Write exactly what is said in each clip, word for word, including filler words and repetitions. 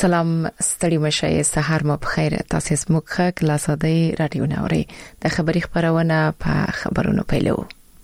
سلام ستړي مشه سحر مو بخیر. تاسو زموږ خک لاسادي رادیو نوري د خبري خبرونه په خبرونو پیلو.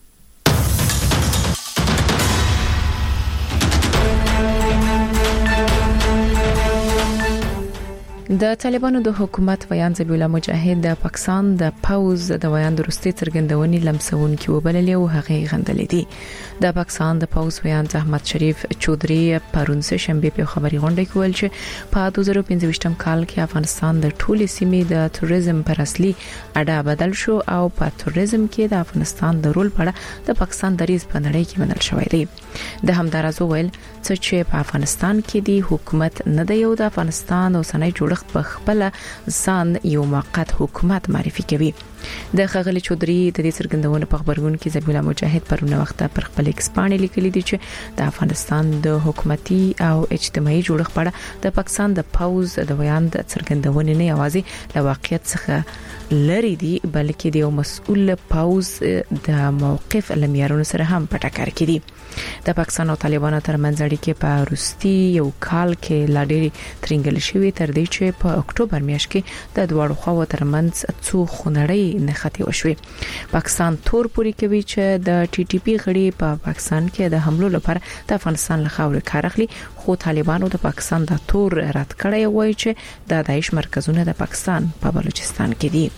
د طالبانو د حکومت ویان ذبیح الله مجاهد د پاکستان د پاوز د ویان درستي څرګندونې لمسون کې وبللې او هغه غندلې دي. د پاکستان د پاوز ویان احمد شریف چودري پرون سه شنبه په خبري غونډه کې ویل چې په دوه زره پنځه کال کې افغانستان د ټولي سیمې د توریزم پر اصلي اډه بدل شو او په توریزم کې د افغانستان د رول په اړه د پاکستان دریځ په نړۍ کې منل شوی دی. د همدارز ویل چې په افغانستان کې دی حکومت نه دی او د افغانستان اوسنۍ جوړښت په خپل ځان یو موقت حکومت معرفي کوي. د خغلی چودري د دې څرګندونه په خبرګون کې ذبیح الله مجاهد پرونه وخت پر خپل ایکسپانې لیکلي دي چې د افغانستان د حکومتي او اجتماعي جوړښت په اړه د پاکستان د پاوز د ویان د څرګندونه نه یوازې د واقعیت څخه لري دي بلکې د یو مسؤل پاوز د موقف لمیارونو سره هم په ټکر کې دي. د پاکستان او طالبانو ترمنځ اړیکې په روسي یو کال کې لا ډېرې ترنګل شوې تر دې چې په اکتوبر میاشت کې د دوه خواو ترمنځ څو خونړۍ نښتې وشوې. پاکستان تور پوری کوي چې د ټي ټي پی غړي په پاکستان کې د حملو لپاره د افغانستان له خاورې کار اخلي، خو طالبانو د پاکستان د تور رد کړی وایي چې د داعش مرکزونه د پاکستان په بلوچستان کې دي.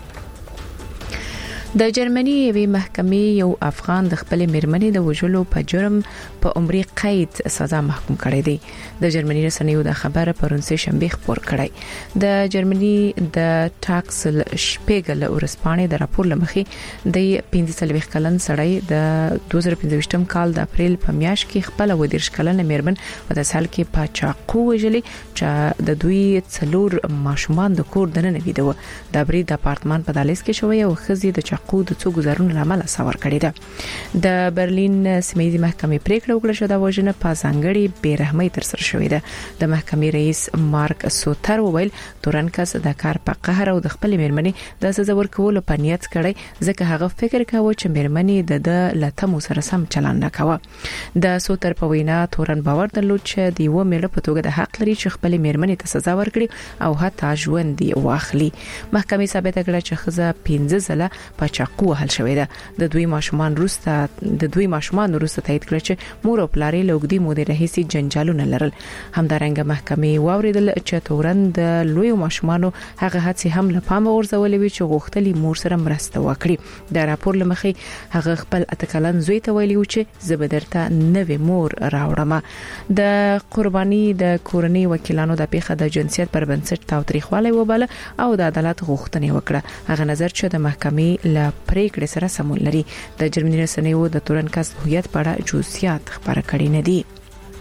د جرمني یوې محکمې یو افغان د خپل میرمنې د وژلو په جرم په عمري قید سزا محکوم کړی دی. د جرمني رسنیو د خبره پرون سه شنبه خبر کړی. د جرمني د ټاکسل شپیګل ورسپانې د راپور لمخې د پنځه ویشت کلن سړی د دوه زره پنځه کال د اپریل په میاشت کې خپل ودیرش کلن میرمن په داسال کې په چاقو وژلې چې د دوی څلور ماشومان د کور دننه ویدو. د بری د اپارتمان په دالیس کې شوی او خزي د کو د څو گزارونو لامل ساور کړی ده. د برلین سیمې محکمې پریکړه وکړه چې د وژنې په ځانګړي بیرحمۍ تر سره شوې ده. د محکمې رئیس مارک سوتر وویل تورنکس د کار په قهر او د خپل میرمنې د سزا ورکولو په نیت کړی ځکه هغه فکر کاوه چې میرمنې د د لټمو سره سم چلند نه کاوه. د سوتر په وینا تورن باور درلود چې د یو ملت په توګه د حق لري چې خپل میرمنې ته سزا ورکړي او حتی ژوند دی واخلي. محکمې ثابت کړه چې خزه پنځه ځله په چاقو حل شوې ده. د دوی ماشومان روسته د دوی ماشومان روسته تایید کړ چې مور او پلار له وګړي مودې راهیسي جنجالونه لرل. همدارنګه محکمې واوریدل چې تورن د لوی ماشومانو هغه هڅې هم له پامه ورزولې وي چې غوښتلې مور سره مرسته وکړي. د راپور لمخې هغه خپل اتکلن زوی ته ویلي و چې زبدرته نوې مور راوړم. د قرباني د کورنۍ وکیلانو د پیښه د جنسیت پر بنسټ تاوتریخوالی وباله او د عدالت غوښتنه وکړه. هغه نظر چې د محکمې له پریکړې سره سمون لري. د جرمني رسنیو د تورنکس هویت په اړه جزئیات خبره کړي نه دي.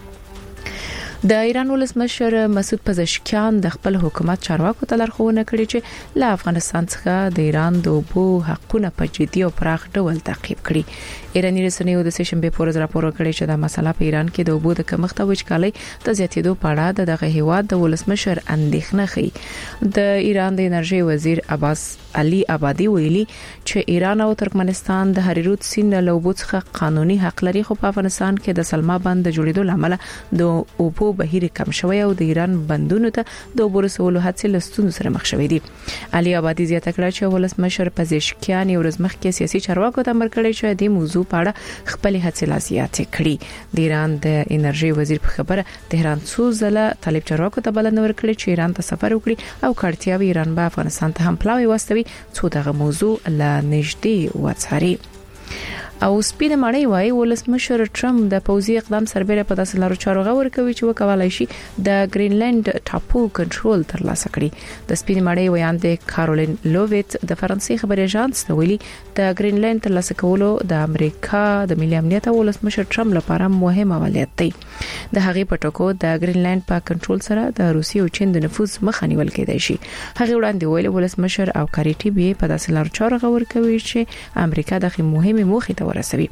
د ایران ولسمشر مسعود پزشکیان د خپل حکومت چارواکو ته لارښوونه کړې چې له افغانستان څخه د ایران د اوبو حقونه په جدي او پراخ ډول تعقیب کړي. ایراني رسنیو د سه شنبه په ورځ راپور کړی چې د مسله په ایران کې د اوبو د کمښت او وچکالۍ د زیاتېدو په اړه دغه هیواد د ولسمشر اندېښنه ښيي. د ایران د انرژي وزیر عباس علي آبادي ویلي چې ایران او ترکمنستان د هریرود سیند له اوبو څخه قانوني حق لري، خو په افغانستان کې د سلما بند د جوړېدو لامل د اوبو بهیر کم شوی او د ایران بندونو ته د اوبو رسولو هڅې له ستونزو سره مخ شوې دي. علي آبادي زیاته کړه چې ولسمشر پزشکیان یو ورځ مخکې سیاسي چارواکو ته امر کړی چې د موضوع په اړه خپل هڅې لا زیاتې کړي. د ایران د انرژي وزیر په خبره تهران څو ځله طالب چارواکو ته بلنه ورکړي چې ایران ته سفر وکړي او کړتیاوي ایران به افغانستان ته هم پلاوي واستوي څو دغه موضوع لا نږدې وڅاري. او سپین مړی وای ولسمشر ټرمپ د پوځي اقدام سربېره په داسې لارو چارو غوړ کوي چې وکولای شي د گرینلند ټاپو کنټرول ترلاسه کړي. د سپین مړی ویان د کارولین لوویت د فرانسې خبري اژانس نو ویلي د گرینلند ترلاسه کولو د امریکا د ملي امنیت او ولسمشر ټرمپ لپاره مهم عملیات دی. د هغې په ټکو د گرینلند په کنټرول سره د روسیې او چین د نفوذ مخه نیول کېدای شي. هغه وړاندې ویل ولسمشر او کاریټي به په داسې لارو چارو غوړ کوي چې امریکا د مهمه موخې ورسوي.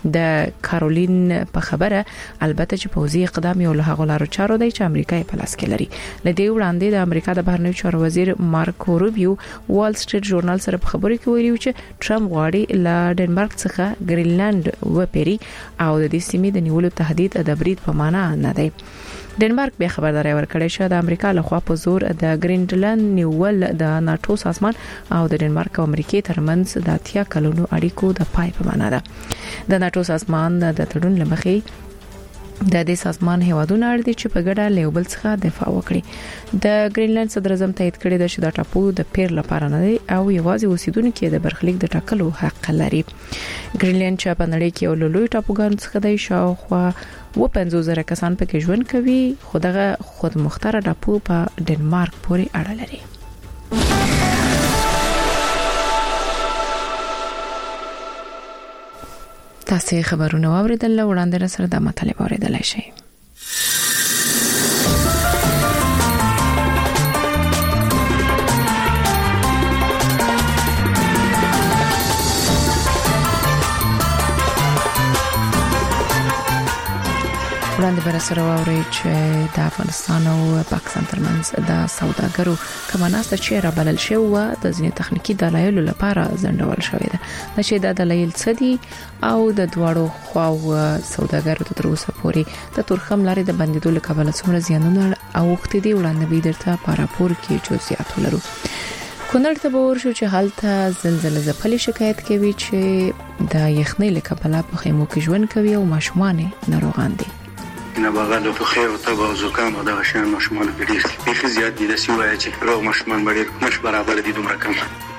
د کارولین په خبره البته چې پوزي اقدام یو له هغه لارو چارو دی چې امریکا په لاس کې لري. لدې وړاندې د امریکا د بهرنیو چارو وزیر مارکو روبیو وال سټریټ ژورنال سره په خبرو کې ویلي چې ټرمپ غواړي له ډنمارک څخه ګرینلند وپیري او د دې سیمې د نیولو تهدید د برید په معنا نه دی. ډنمارک به خبرداري ورکړې چې د امریکا لخوا په زور د ګرینلند نیول د ناتو سازمان او د ډنمارک او امریکا ترمنځ د اتیا کلونو اړیکو د پای په معنا ده. د ناتو سازمان د تړون لمخې د دې سازمان هیوادونو اړ دي چې په ګډه له بل څخه دفاع وکړي. د ګرینلند صدر اعظم تایید کړی دی چې د ټاپو د پیر لپاره نه دی او یوازې اوسیدونکو د برخلیک د ټاکلو حق لري. ګرینلند چې په نړۍ کې یو لوی ټاپوګان څخه دی، شاوخوا و پنځوس زره کسان پکې ژوند کوي، خو دغه خود مختار ټاپو په ډنمارک پورې اړه لري. تاسو خبرونه واوریدل، وړاندې سره د مطلب اوریدلای شئ. وړاندې بر سره واوري چې د افغانستان او پاکستان ترمنځ د سوداګرو کماناسته چې را بلل شو و د ځینې تخنیکی دلایل لپاره ځندول شوې ده. د چې د دلایل څه دي او د دواړو خواو سوداګرو ته تر اوسه پورې د تورخم لارې د بندیدو لپاره څومره زیانونه او وخت دی وړاندې به درته په راپور کې جزئیات ولرو. کونړ ته به ورشو چې حالته زلزلې ځپلې شکایت کوي چې د یخنۍ لپاره په خیمو کې ژوند کوي او ماشومان ناروغان دي. نه بغل په خیر او تبع او زکام او د غشان ماشومان په ډیر په زیات دي د سیوای چې روغ ماشومان باندې مش برابر دي دومره کم.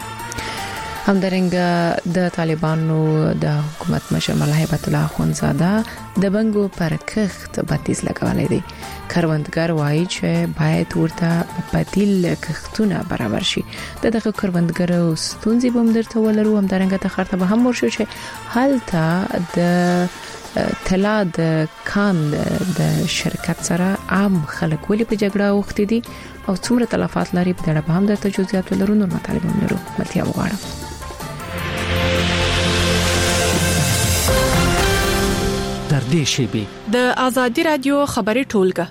همدارنګه د طالبانو د حکومت مشر ملا هیبت الله اخوندزاده د بنګو پر کښت بندیز لګولای دی. کروندګر وایي چې باید ورته بدیل کښتونه برابر شي. دغه کروندګرو ستونزې به درته ولرو. همدارنګه ته خرته به هم ورشو چې حالته د طلا د کان د شرکت سره عام خلک ولې په جګړه وخت دي او څومره تلفات لري په اړه به هم د تجزیات ولرو. نور مطالب هم لرو. ملتیا وغواړم. در دې شیبه د ازادي رادیو خبري ټولګه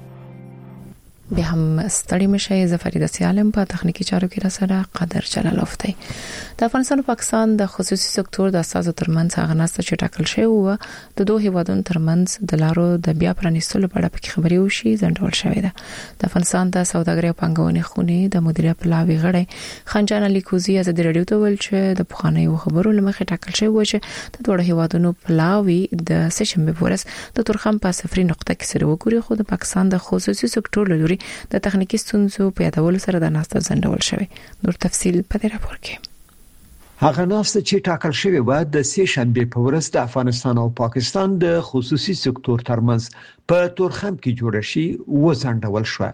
به هم ستړي مشه. زفریده سیالم په تخنیکی چارو کې را سره قدر جلالوف دی. د افغانستان او پاکستان د خصوصي سکتور د اساسو ترمنځ هغه نسته چې ټاکل شوی و د دوه هیوادونو ترمنځ د لارو د بیا پرانیستلو په اړه پکې خبري وشي ځنډول شوې ده. د افغانستان د سوداګرۍ او پنګونې خونې د مدیریت پلاوی غړی خنجان علي کوزي از د رادیو ته ویل چې د پخوانیو خبرو لمخې ټاکل شوی و چې د دوه هیوادونو پلاوی د سشنبه پورس د تورخم په سفري نقطه کې سره وګوري، خو د پاکستان د خصوصي سکتور لوري د تخنیکی ستونزو په یادولو سره د ناسته ځنډول شوی. نور تفصیل په دې راپور کې. هغه ناسته چې ټاکل شوی و د سه شنبه په ورځ د افغانستان او پاکستان د خصوصي سکتور ترمنځ په تورخم کې جوړ شي و ځنډول شو.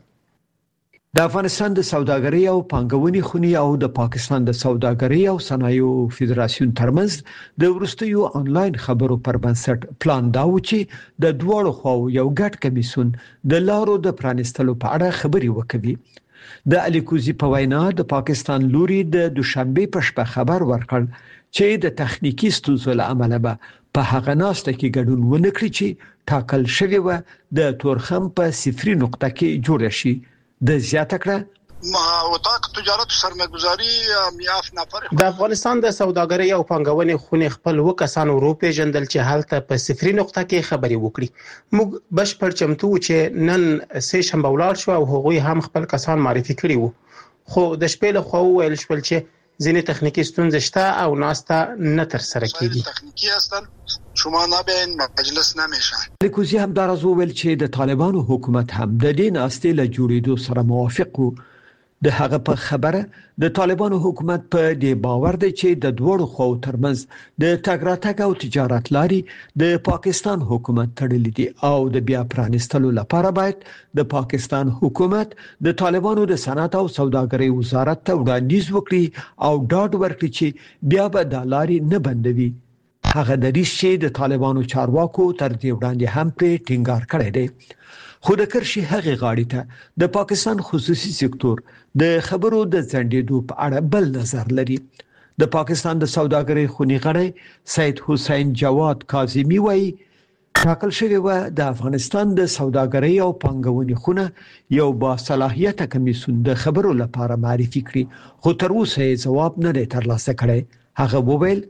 د افغانستان د سوداګرۍ او پنګونې خونې او د پاکستان د سوداګرۍ او صنایعو فدراسیون ترمنځ د ورستیو انلاین خبرو پر بنسټ پلان دا و چې د دوړو خواو یو ګډ کمیسون د لارو د پرانستلو په اړه خبري وکړي. د علي کوزي په وینا د پاکستان لوري د دوشنبه په شپه خبر ورکړ چې د تخنیکی ستونزو له امله به په هغه ناسته کې ګډون ونکړي چې ټاکل شوی و د تورخم په صفري نقطه کې جوړ شي. د زیاته کړه وطاق تجارت سرمایه‌گذاری میاف نفر د افغانستان د سوداګرۍ او پنګونې خونې خپل وکسانو روپې جندل چې حالت په صفري نقطه کې خبري وکړي. موږ بشپړ چمتو چې نن سه شنبه ولار شو او هغوی هم خپل کسان معرفي کړي وو، خو د شپې له خوا ویل شول چې ځینې تخنیکی ستونزې شته او ناسته نه تر سره کیږي. تخنیکی هستن شما نبین مجلس نمیشن. لیکوزی هم در از ویل چې د طالبانو حکومت هم د دې ناستې له جوړېدو سره موافق وو. د هغه په خبره د طالبانو حکومت په دې باور دی چې د دوړو خو ترمنځ د تګراتګ او تجارت لاري د پاکستان حکومت تړلې دي او د بیا پرانستلو لپاره باید د پاکستان حکومت د طالبانو د صنعت او سوداګرۍ وزارت ته وړاندیز وکړي او ډاډ ورکړي چې بیا به د لاري نه بندوي. هغه د دې چې د طالبانو چارواکو تر دې وړاندې هم په ټینګار کړی دی. خو د کرشي هغه غاړي ته د پاکستان خصوصي سکتور د خبرو د ځنډېدو په اړه بل نظر لري. د پاکستان د سوداګرۍ خونی غړی سید حسین جواد کاظمی وایي ټاکل شوی و د افغانستان د سوداګرۍ او پانګونې خونه یو با صلاحیت کمیسیون د خبرو لپاره معرفي کړي خو تر اوسه جواب نه دی ترلاسه کړی. هغه وویل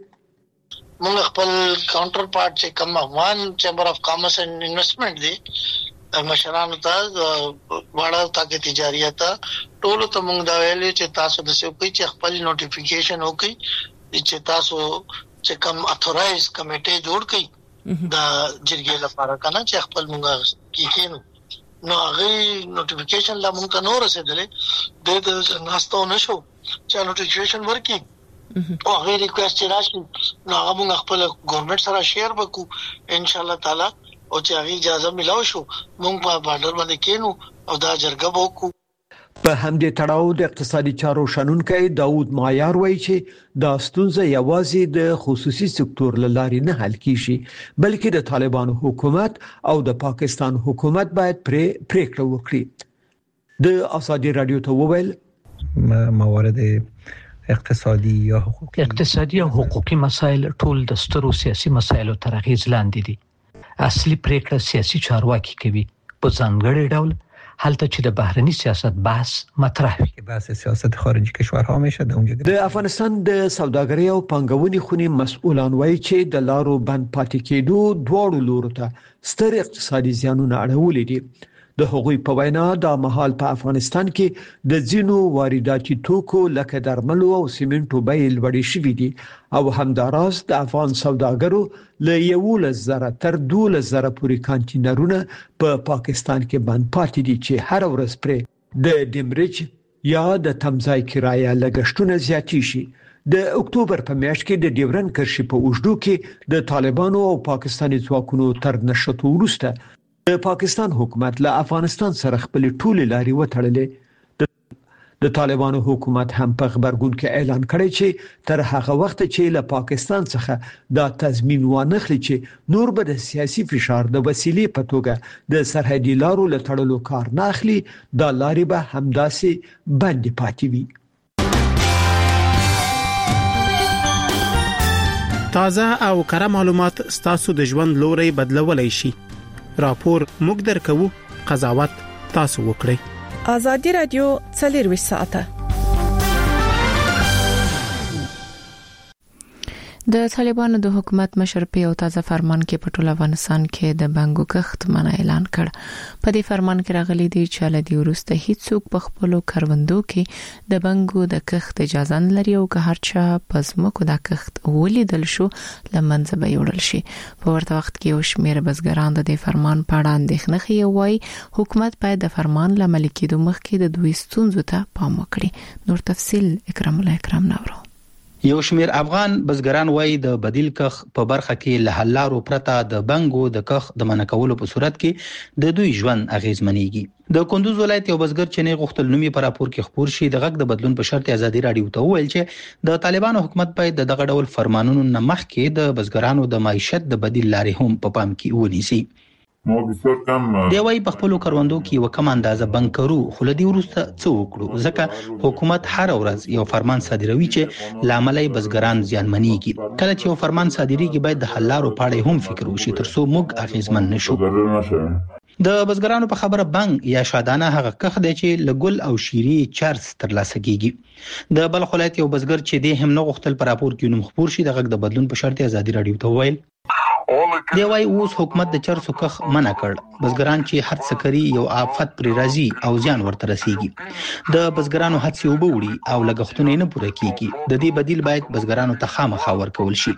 موږ خپل کاونټر پارت چې کوم افغان چیمبر اف کامرس اینڈ انویسټمنٹ دی مشرانو ته وړاندې تاکي تجارت ټول ته موږ دا ویلو چې تاسو د څه کوي چې خپل نوټیفیکیشن وکړي چې تاسو چې کوم اتورایز کمیټه جوړ کړي دا جرګې لپاره کنه چې خپل موږ کیږو نو هغه نوټیفیکیشن لا موږ ته نو رسیدلې د د ناستو نشو چې نوټیفیکیشن ورکړي او هغه ریکوست راشي نو هغه موږ خپل ګورنمنت سره شیر وکړو ان شاء الله تعالی او چې هغه اجازه ملو شو موږ په بارډر باندې کېنو او دا جرګه وکړو. په همدې تړاو د اقتصادي چارو شنونکي داوود مایار وایي چې دا ستونزه یوازې د خصوصي سکتور لارې نه حل کیږي بلکې د طالبانو حکومت او د پاکستان حکومت باید پرې پریکړه وکړي. د ازادي رادیو ته وویل موارد اقتصادي یا حقوقي اقتصادي او حقوقي مسایل ټول د سترو سیاسي مسایلو تر اغیز لاندې دي. اصلي پریکړه سیاسي چارواکي کوي په ځانګړي ډول حالت چې د بهرني سیاست بحث مطرح وي. بحث سیاست خارجي کشورها میشه د اونجا د افغانستان د سوداګرۍ او پانګونې خونی مسؤلان وایي چې د لارو بند پاتې کېدو دواړو لورو ته ستر اقتصادي زیانونه اړولې دي. د هغوی په وینا د مهال په افغانستان کې د ځینو وارداتي توکو لکه درملو او سیمنټو بیې لوړې شوې دي او همداراز د افغان سوداګرو له یولس زره تر دولس زره پورې کانټینرونه په پا پاکستان کې بند پاتې دي چې هر ورځ پرې د ډیمریج یا د تمځای کرایه لګښتونه زیاتی شي. د اکتوبر په میاشت کې د ډیورن کرښې په اوږدو کې د طالبانو او پاکستاني ځواکونو تر نشټو وروسته د پاکستان حکومت له افغانستان سره خپل ټولې لارې وتړلې. د طالبانو حکومت هم په خبرګون کې اعلان کړی چې تر هغه وخت چې له پاکستان څخه دا تضمین وانخلي چې نور به د سیاسي فشار د وسیلې په توګه د سرحدي لارو له تړلو کار نه اخلي دا لارې به همداسې بندي پاتې وي. تازه او کره معلومات ستاسو د ژوند لوري بدلولای شي. راپور موږ درکو قضاوت تاسو وکړئ. ازادي رادیو څلور ساعته د طالبانو د حکومت مشر په یو تازه فرمان کې په ټول افغانستان کې د بانګو کښت منع اعلان کړ. په دې فرمان کې راغلي دي چې لدی ورسته هیڅوک په خپل کاروندو کې د بانګو د کښت اجازه نه لري او که هرچا پزمکو د کښت ولیدل شو لمنځه به یوړل شي. په ورته وخت کې یو شمېر بزګران د دې فرمان په اړه اندېښنه کوي وایي حکومت باید د فرمان لامل کېدو مخکې د دوی ستونزو ته پام وکړي. نور تفصيل اکرام الله اکرام نورو. یو شمیر افغان بزګران وایي د بدیل کخ په برخه کې له حلارو پرته د بنګو د کخ د منکولو په صورت کې د دوی ژوند اغیزمنېږي. د کندوز ولایت یو بزګر چې نه غوښتل نومي پر راپور کې خبر شي د غږ د بدلون په شرط ازادي رادیو ته وویل چې د طالبانو حکومت باید دغه ډول فرمانونو نه مخکې د بزګرانو د معیشت د بدیل لارې هم په پام کې ونیسي. دی وايي په خپل کاروندو کې یو کم اندازه بنکرو خلدي ورسته څو وکړو ځکه حکومت هر ورځ یو فرمان صادروي چې لاملای بزګران زیانمنېږي. کله چې یو فرمان صادریږي باید د حلارو پاړې هم فکر وشي ترڅو موږ اغیزمن نشو. د بزګرانو په خبره بنګ یا شادانه هغه کخ دی چې لګل او شيري چارج ترلاسه کیږي. د بلخ ولایت یو بزګر چې د هم نه غوښتل پر راپور کې نوم خبر شي د غږ د بدلون په شرط ازادي رادیو ته ویل دی وايي اوس حکومت د چرسو کخ منع کړ. بزګران چې هر څه کوي یو آفت پر راځي او ځان ورته رسیږي. د بزګرانو هڅې وبوړي او لګښتونه نه پوره کیږي. د دې بدیل باید بزګرانو ته خامخا ورکول شي.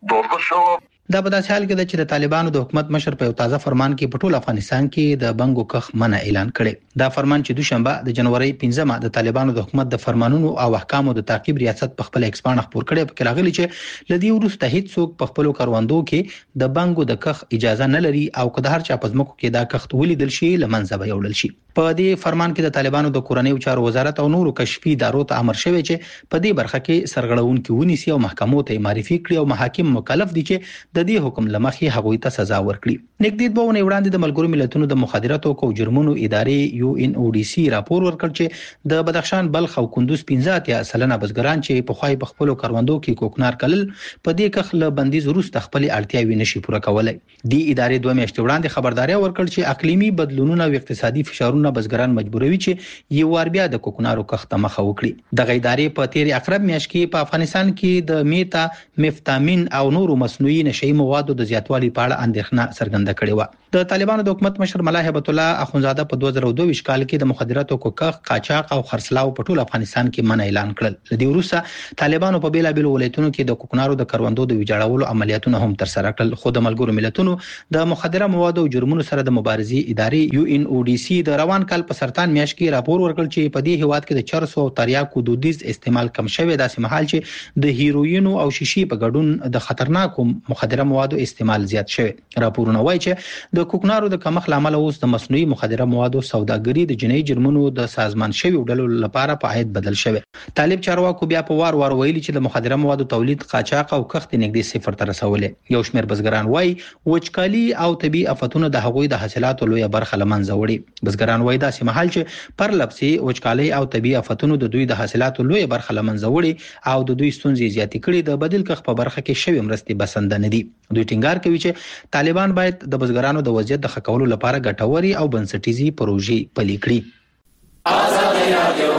دا په داسې حال کې د چې د طالبانو د حکومت مشر په یو تازه فرمان کې په ټول افغانستان کې د بنګو کخ منع اعلان کړي. دا فرمان چې دوشنبه د جنوري پنځمه د طالبانو د حکومت د فرمانونو او احکامو د تعقیب ریاست په خپل ایکس باندې خبر کړي. په کې راغلي چې لدی ورسته هیڅوک په خپل کاروندو کې د بنګو د کخ اجازه نه لري او که د هر چا پزمکو کې دا کخت ولیدل شي لمنځه به یوړل شي. په دې فرمان کې د طالبانو د کورنۍ چارو وزارت او نورو کشفي ادارو ته امر شوی چې په دې برخه کې سرغړونکو ونیسي او محکمو ته معرفي کړي او محاکم مکلف دي چې د دې حکم لمخې هغوی ته سزا ورکړي. نږدې دوه ونې وړاندې د ملګرو ملتونو د مخدراتو او جرمونو ادارې یو ان او ډي سي راپور ورکړ چې د بدخشان، بلخ او کندوز پنځه اتیا سلنه بزګران چې په خوای په خپل کروندو کې کوکنار کلل په دې کخ له بندیز وروسته خپل اړتیاوي نشي پوره کولای. دی ادارې دوه میاشتې وړاندې خبرداري ورکړ چې اقلیمي بدلونونه او اقتصادي فشارونه بزګران مجبوروي چې یو وار بیا د کوکنارو کښت مخه وکړي. د غیدارې په تیر اقرب میاشت کې په افغانستان کې د میتا مفتامین او نورو مصنوعي نشئی موادو د زیاتوالي په اړه اندېښنه څرګنده کړې و. د طالبانو د حکومت مشر ملا هیبت الله اخونزاده په دوه زره دوه ویشت کال کې د مخدراتو کوکخ، قاچاق او خرڅلاو په ټول افغانستان کې منع اعلان کړل. لدی وروسته طالبانو په بیلابل ولایتونو کې د کوکنارو د کروندو د ویجاړولو عملیاتونه هم تر سره کړل. خو د ملګرو ملتونو د مخدره موادو او جرمونو سره د مبارزې ادارې یو ان او ډي سي د روان کال په سرطان میاشت کې راپور ورکړ چې په دې هیواد کې د چرسو او تریاکو دودیز استعمال کم شوی، داسې مهال چې د هیروینو او شیشې په ګډون د خطرناکو مخدره موادو استعمال زیات شوی. راپورونه وایي چې د کوکنارو د کمښت لامل اوس د مصنوعي مخدره موادو سوداګري د جنایي جرمونو د سازمان شوی ډلو لپاره په عاید بدل شوی. طالب چارواکو بیا په وار وار ویلي چې د مخدره موادو تولید، قاچاق او کښت نږدې صفر ته رسولې. یو شمېر بزګران وایي وچکالي او طبي آفتونو د هغوی د حاصلاتو لویه برخه له منځه وړي. بزګران وایي داسې مهال چې پر لپسي وچکالي او طبي آفتونو د دوی د حاصلاتو لویه برخه له منځه وړي او د دوی ستونزې زیاتې کړي، د بدیل کښت په برخه کې شوی مرستې بسنده نه دي. دوی ټینګار کوي چې طالبان باید د بزګرانو د وضعیت د ښه کولو لپاره ګټوري او بنسټیزي پروژې پلي کړي. آزاد رادیو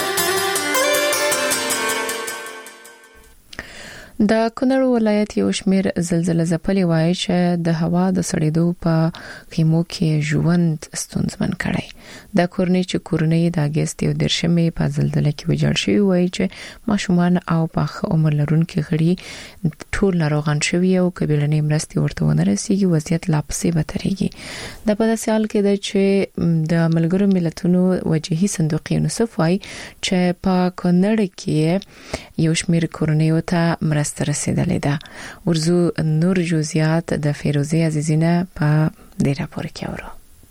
د کونړ ولایت یو شمیر زلزلې ځپلي وایي چې د هوا د سړېدو په خیمو کې ژوند ستونزمن کړي. د کورنۍ چې کورنۍ د اگست یو درشمې په زلزلې کې ویجاړ شوی وایي چې ماشومان او په عمر لرونکي غړي ټول ناروغان شوي او کبیرنې مرستې ورته ونه رسیږي. وضعیت لا پسې بدترېږي. د په داسې حال کې ده چې د ملګرو ملتونو وجهي صندوق یونیسف وایي چې په کونړ کې یو شمیر کورنۍ ته مرسته رسیدلې ده. ورزو نور جزئیات د فیروزه عزیزینه په دې راپور کې اورو.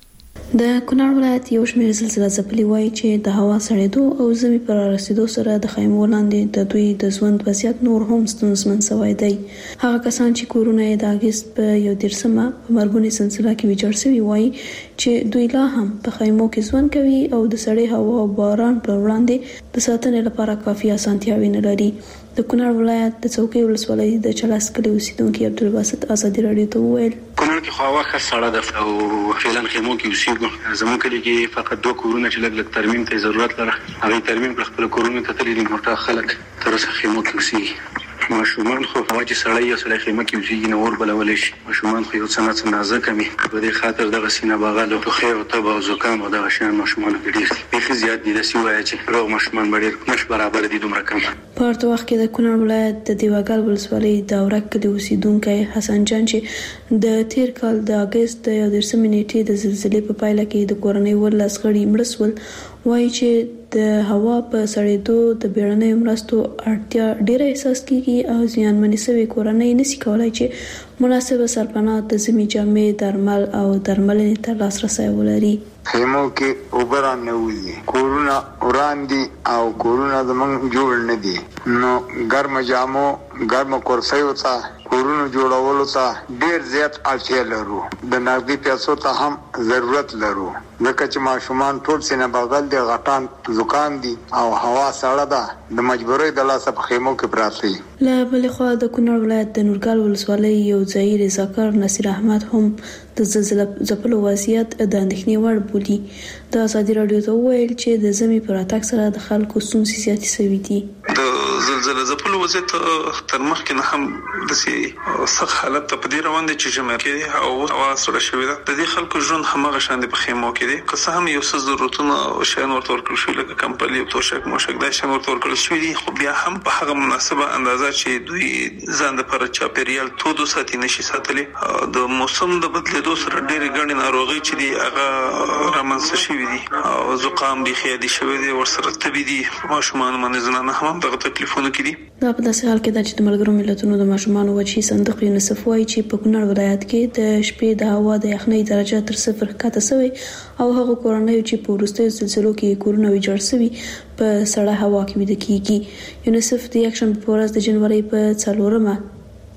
د کونړ ولایت یو شمېر زلزلې ځپلي وایي چې د هوا سړېدو او ژمي پر رسیدو سره د خیمو لاندې د دوی د ژوند وضعیت نور هم ستونزمن شوی دی. هغه کسان چې کورونه یې د اگست په یو دیرشمه په مرګونی سلسله کې ویجاړ شوي وایي چې دوی لا هم په خیمو کې ژوند کوي او د سړې هوا او باران پر وړاندې د ساتنې لپاره کافي اسانتیاوې نه لري. د کونړ ولایت د څوکۍ ولسوالۍ د چلاس کلي اوسیدونکو عبدالباسط آزادي رادیو ته وویل کونړ کې خو هوا ښه سړه ده او فعلا خیمو کې اوسېږو. زموږ کلي کې فقط دوه کورونه چې لږ لږ ترمیم ته ضرورت لري، هغه ترمیم پر خپل کورونه ته تللي دي. موټر خلک تر اوسه خیمو کې اوسېږي. ماشومان خو هوا چې سړی یو سړی خیمه کې اوسېږي نو اور بلولی شي. ماشومان خو یو څه نه څه نازکه وي، په دې خاطر دغه سینه بغل او ټوخی او تب او زکام او دغه شیان ماشومانو کې ډېر دي. بیخي زیات دي. داسې ووایه چې روغ ماشومان به ډېر نش برابر دي دومره کم. په ورته وخت کې د کونړ ولایت د دیوګل ولسوالۍ د اورک کلي اوسیدونکی حسن جان چې د تیر کال د اگست د یو دیرشمې نیټې د زلزلې په پایله کې د کورنۍ ولس غړي مړه شول وایي چې د هوا په سړېدو د بیړنیو مرستو اړتیا ډېره احساس کیږي او زیانمنې شوې کورنۍ نشي کولای چې مناسبه سرپناه د ژمي جامې، درمل او درملنې ته لاسرسی ولري. خیمو کې اوبران نه وي، کورونه وړاندې او کورونه زمونږ جوړ نه دي، نو ګرم جامو ګرم کورسۍ وتا کورونو جوړولو ته ډېر زیات اړتیا لرو. د نقدي پیسو ته هم ضرورت لرو ځکه چې ماشومان ټول سینه بغل دي، غټان زکام دي او هوا سړه ده، د مجبورۍ د لاسه په خیمو کې پراته دي. له بلې خوا د کونړ ولایت د نورګل ولسوالۍ یو ځایي رضاکار نصیر احمد هم د زلزلې ځپلو وضعیت د اندېښنې وړ بولي. د ازادي رادیو ته وویل چې د ژمي پر راتګ سره د خلکو ستونزې زیاتې شوې دي. د زلزلې ځپلو وضعیت تر مخکې نه هم داسې سخت حالت ته په دې روان دی چې ژمی کې او هوا سړه شوې ده. د دې خلکو ژوند هماغه شان دی په خیمو کې دی. که څه هم یو څه ضرورتونه او شیان ورته ورکړل شوي لکه کمپلي او توشک موشک دا شیان ورته ورکړل شوي دي، خو بیا هم په هغه مناسبه اندازه چې دوی ځان دپاره چاپېریال تود وساتي نشي ساتلی. د موسم د بدلېدو سره ډېرې ګڼې ناروغۍ چې دي هغه رامنځته شوي دي او زکام بیخي عادي شوی دی، ورسره تبې دي. ماشومان باندې زنانه هم دغه تکلیفونه کې دي. دا په داسې حال کې ده چې د ملګرو ملتونو د ماشومانو وجهي صندوق یونیسف وایي چې په کونړ ولایت کې د شپې د هوا د یخنۍ درجه تر صفر ښکته شوې او هغه کورنۍ چې په وروستیو سلسلو کې کورونه ویجاړ شوي په سړه هوا کې ویده کیږي. یونیسف د یکشنبې په ورځ د جنوري په څلورمه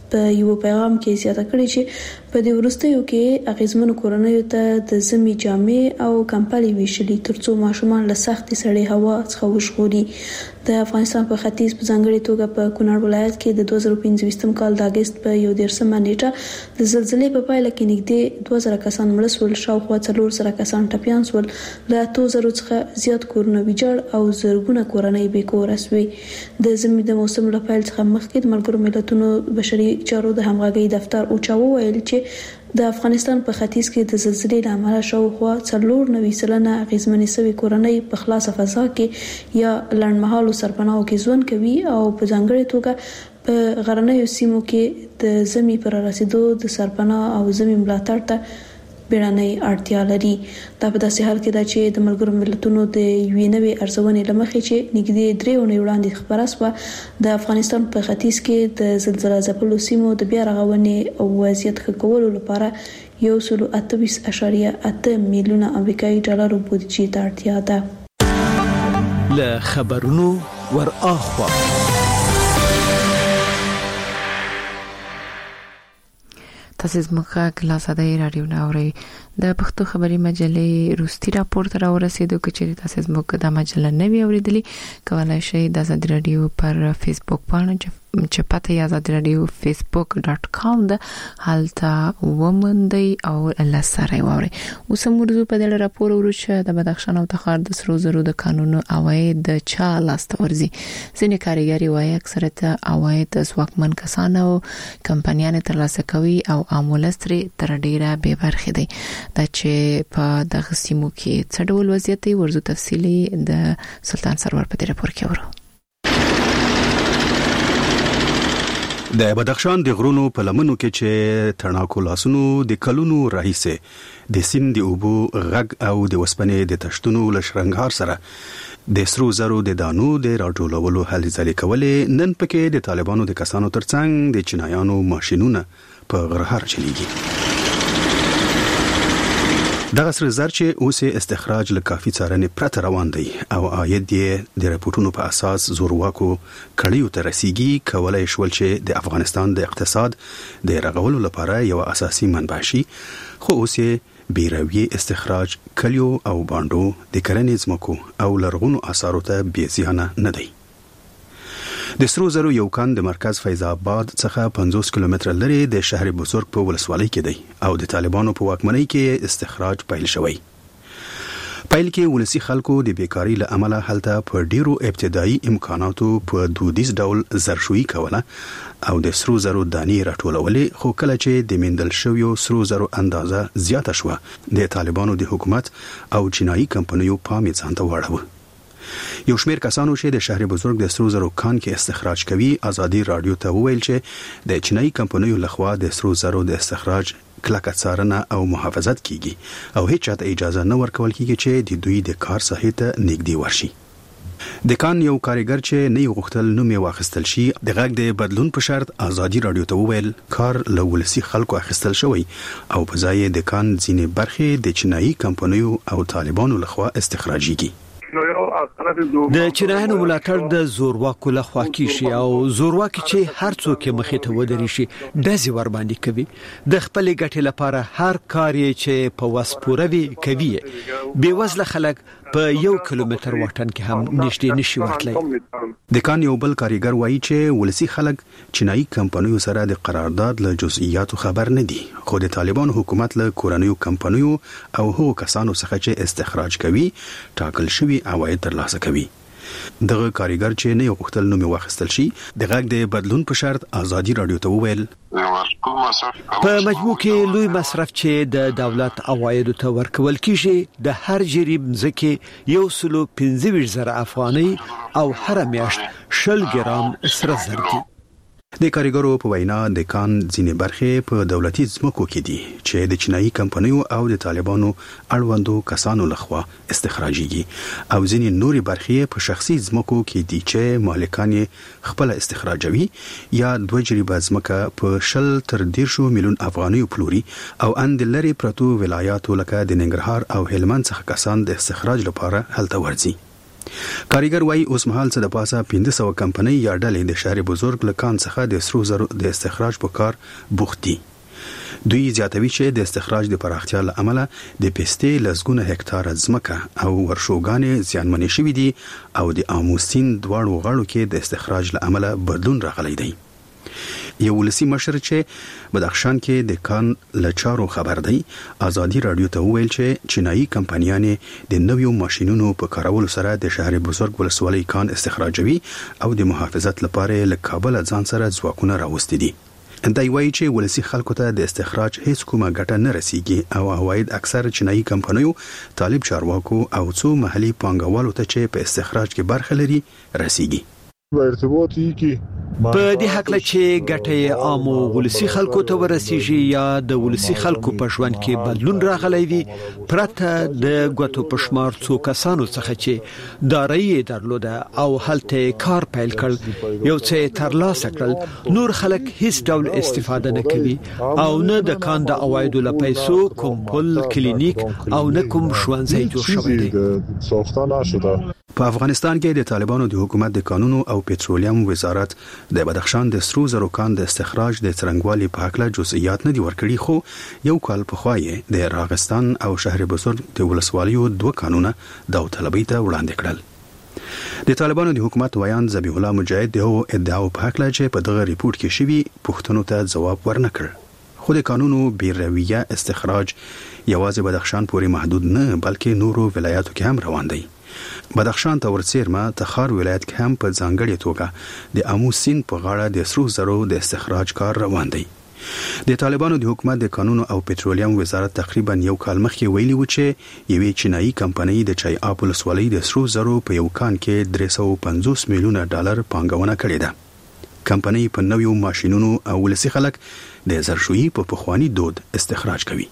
په یو پیغام کې زیاته کړې چې په دې ورستیو کې اغیزمن کورنیو ته د زمي جامې او کمپلي ویشلي ترڅو ماشومان له سختي سړې هوا څخه وژغوري. د افغانستان په ختیځ په ځانګړي توګه په کونړ ولایت کې د دوه زره پنځه کال د اگست په یو دیرشمه نیټه د زلزلې په پایله کې نږدې دوه زره کسان مړ شول، شاوخوا څلور زره کسان ټپیان شول، له اتو زرو څخه زیات کورونه ویجاړ او زرګونه کورنۍ بې کوره شوې. د زمي د موسم له پیل څخه مخکې د ملګرو ملتونو بشري چارو د همغږي دفتر اوچاو ویل چې د افغانستان په ختیځ کې د زلزلې له امله شاوخوا څلور نوي سلنه اغیزمنې شوې کورنۍ په خلاصه فضا کې یا لنډمهالو سرپناهو کې ژوند کوي او په ځانګړي توګه په غرنیو سیمو کې د زمي پر رسیدو د سرپناه او زمي ملاتړ ته بیړنۍ اړتیا لري. دا په داسې حال کې ده چې د ملګرو ملتونو د یوې نوې ارزونې لمخې چې نږدې درې اونۍ وړاندې خبره شوه د افغانستان په ختیځ کې د زلزلې ځپلو سیمو د بیا رغونې او وضعیت ښه کولو لپاره یو سل اته ویشت اعشاریه اته میلیونه امریکایي ډالرو بودیجې ته اړتیا ده. له خبرونو ور اخوا تاسو زموږه کلاس د رادیو ناوري د پښتو خبري مجلې روستي راپور تر ورسېدو چې تاسو زموږه د مجله نوي اوریدلی کولای شئ د آزاد رادیو پر فیسبوک باندې چې پته یا آزاد رادیو فیسبوک ډاٹ کام د حالته ومندي او لسره ووري. اوس موږ په دې راپور ورچ د بدخشان او تخار د سرو زرو د قانون اواید د چا لاستورزي ځینې کاریګری وایي اکثریت اواید ځواکمن کسان او کمپنیان ترلاسه کوي او عامولستري تر ډیره به برخه دي. دا چې په دغه سیمو کې څه ډول وضعیت دی ورزو تفصیلی د سلطان سرور په دې راپور کې ورو. د بدخشان د غرونو په لمنو کې چې تڼاکو لاسونو د کلونو راهیسه د سیند د اوبو غږ او د وسپنې د تشتونو لشرنګار سره د سرو زرو د دانو د راټولولو هلې ځلې کولې نن پکې د طالبانو د کسانو ترڅنګ د چینایانو ماشينونه په غرهار چلیږي. دغه سره زر چې اوسه استخراج له کافي څارنې پرته روان دی او عاید یې د راپورټونو په اساس زورواکو کړیو ته رسیدي کولای شول چې د افغانستان د اقتصاد د رغولو لپاره یو اساسي منبع شي، خو اوسه بیروي استخراج کلیو او باندو د کرنې ځمکو او لرغونو آثارو ته بې زیانه نه دی. د سرو زرو یو کان د مرکز فیض آباد څخه پنځوس کیلومتره لري د شهر بزرگ په ولسوالۍ کې دی او د طالبانو په واکمنۍ کې استخراج پیل شوی. پیل کې ولسی خلکو د بیکاری له امله هلته په ډیرو ابتدایي امکاناتو په دودیز ډول زرشویی کوله او د سرو زرو دانی راټولولې، خو کله چې د مندل شویو سرو زرو اندازه زیاته شوه د طالبانو د حکومت او چینایي کمپنیو پام یې ځان ته واړاوه. یو شمیر کسانو چې د شهر بزرگ د سرو زرو کان کې استخراج کوي آزادي رادیو ته وویل چې د چینایي کمپنیو لخوا د سرو زرو د استخراج کلکه څارنه او محافظت کیږي او هیڅ چاته اجازه نه ورکول کیږي چې د دوی د کار ساحې ته نږدې ورشي. د کان یو کارګر چې نه یو غختل نوم یې واخیستل شي د غږ د بدلون په شرط آزادي رادیو ته وویل کار له ولسی خلکو اخیستل شوی او په ځای د کان ځینې برخې د چینایي کمپنیو او طالبانو لخوا استخراجيږي. د چینایانو ملاتړ د زورواکو لخوا کیږي او زورواکي چې هر څوک مخې ته ودرې شي داسې ور باندې کوي د خپل ګټې لپاره هر کار چې په وسپوروي کوي. بې وزله خلک په یو کیلومتر واټن کې هم نشته نشي ورتلای. د کان یو بل کاریګر وایي چې ولسی خلک چینایي کمپنیو سره د قرارداد له جزئیاتو خبر نه دي، خو د طالبان حکومت له کورنیو کمپنیو او هغو کسانو څخه چې استخراج کوي ټاکل شوی عواید ترلاسه کوي. دغه کاریګر چې نه یو وختل نوم واخیستل شي د غږ د بدلون په شرط آزادي رادیو ته وویل په مجموع کې لوی مصرف چې د دولت عواید ته ورکول کیږي د هر جریب ځکه یو سلو پنځه ویشت زره افغاني او هر میاشت شل ګرام سره زر دي. د کاریګرو په وینا د کان ځینې برخې په دولتي ځمکو کې دي چې د چینایي کمپنیو او د طالبانو اړوندو کسانو لخوا استخراجيږي او ځینې نوري برخې په شخصي ځمکو کې دي چې مالکان یې خپل استخراجوي یا دوه جریبه ځمکه په شل تر دیرشو میلیون افغاني پلوري او اند لري پرتو ولایاتو لکه د ننګرهار او هلمند څخه کسان د استخراج لپاره هلته ورځي. کاریګر وايي اوس مهال څه د پاسه پنځه سوه کمپنۍ یا ډلې د شهر بزرګ له کان څخه د سرو زرو د استخراج په کار بوخت دي. دوی زیاتوي چې د استخراج د پراختیا له امله د پستې لسګونه هکتار ځمکه او ورشوګانې زیانمنې شوې دي او د آمو سیند دواړو غاړو کې د استخراج له امله بدلون راغلی دی. یو ولسی مشر چې بدخشان کې د کان لچارو خبر دی ازادي رادیو ته ویل چې چینایي کمپنیانې د نویو ماشينونو په کارولو سره د شهر بزرګ ولسوالۍ کان استخراجوي او د محافظت لپاره له کابل ځان سره ځواکونه راوستي دي. اندای وایي چې ولسی خلکو ته د استخراج هیڅ کومه ګټه نه رسیږي او عواید اکثر چینایي کمپنیو طالب چارواکو او څو محلي پانګوالو ته چې په استخراج کې برخه لري رسیږي. ارتباطي کې په دې حق له چې ګټه عامو ولسی خلکو ته ورسیږي یا د ولسی خلکو په ژوند کې بدلون راغلی وي پرته د غوتو پښمار څو کسانو څخه چې دارایی درلوده او هلته کار پیل کړ یو څه ترلاسه کړل نور خلک هیڅ ډول استفاده نه کوي او نه د کان د اوایدو له پیسو کوم پل کلینیک او نه کوم ښوونځی جوړ شوی دی. ساختن نشده. په افغانستان کې د طالبانو د حکومت د قانونو او پټرولیم وزارت د بدخشان د سرو زرو کان د استخراج د څرنګوالي په اړه جزئیات نه دي ورکړي خو یو کال په خوایې د راغستان او شهر بزرګ د ولسوالیو دوه قانونه داوطلبۍ ته وړاندې کړل. د طالبانو د حکومت ویان ذبیح الله مجاهد د ادعاو په اړه چې په دغه ریپورت کې شوی پوښتنو ته ځواب ورنکړ خو د قانونو بیرویه استخراج یوازې بدخشان پورې محدود نه بلکې نورو ولایاتو کې هم روان دی. بدخشان ته ورڅیرمه تخار ولایت کې هم په ځانګړي توګه د آمو سیند په غاړه د سرو زرو د استخراج کار روان دی. د طالبانو د حکومت د قانونو او پټرولیم وزارت تقریبا یو کال مخکې ویلي و چې یوې چینایي کمپنۍ د چای آپ ولسوالۍ د سرو زرو په یو کان کې درې سوه پنځوس میلیونه ډالر پانګونه کړې ده. کمپنۍ په نویو ماشينونو او ولسی خلک د زرشویي په پخوانی دود استخراج کوي.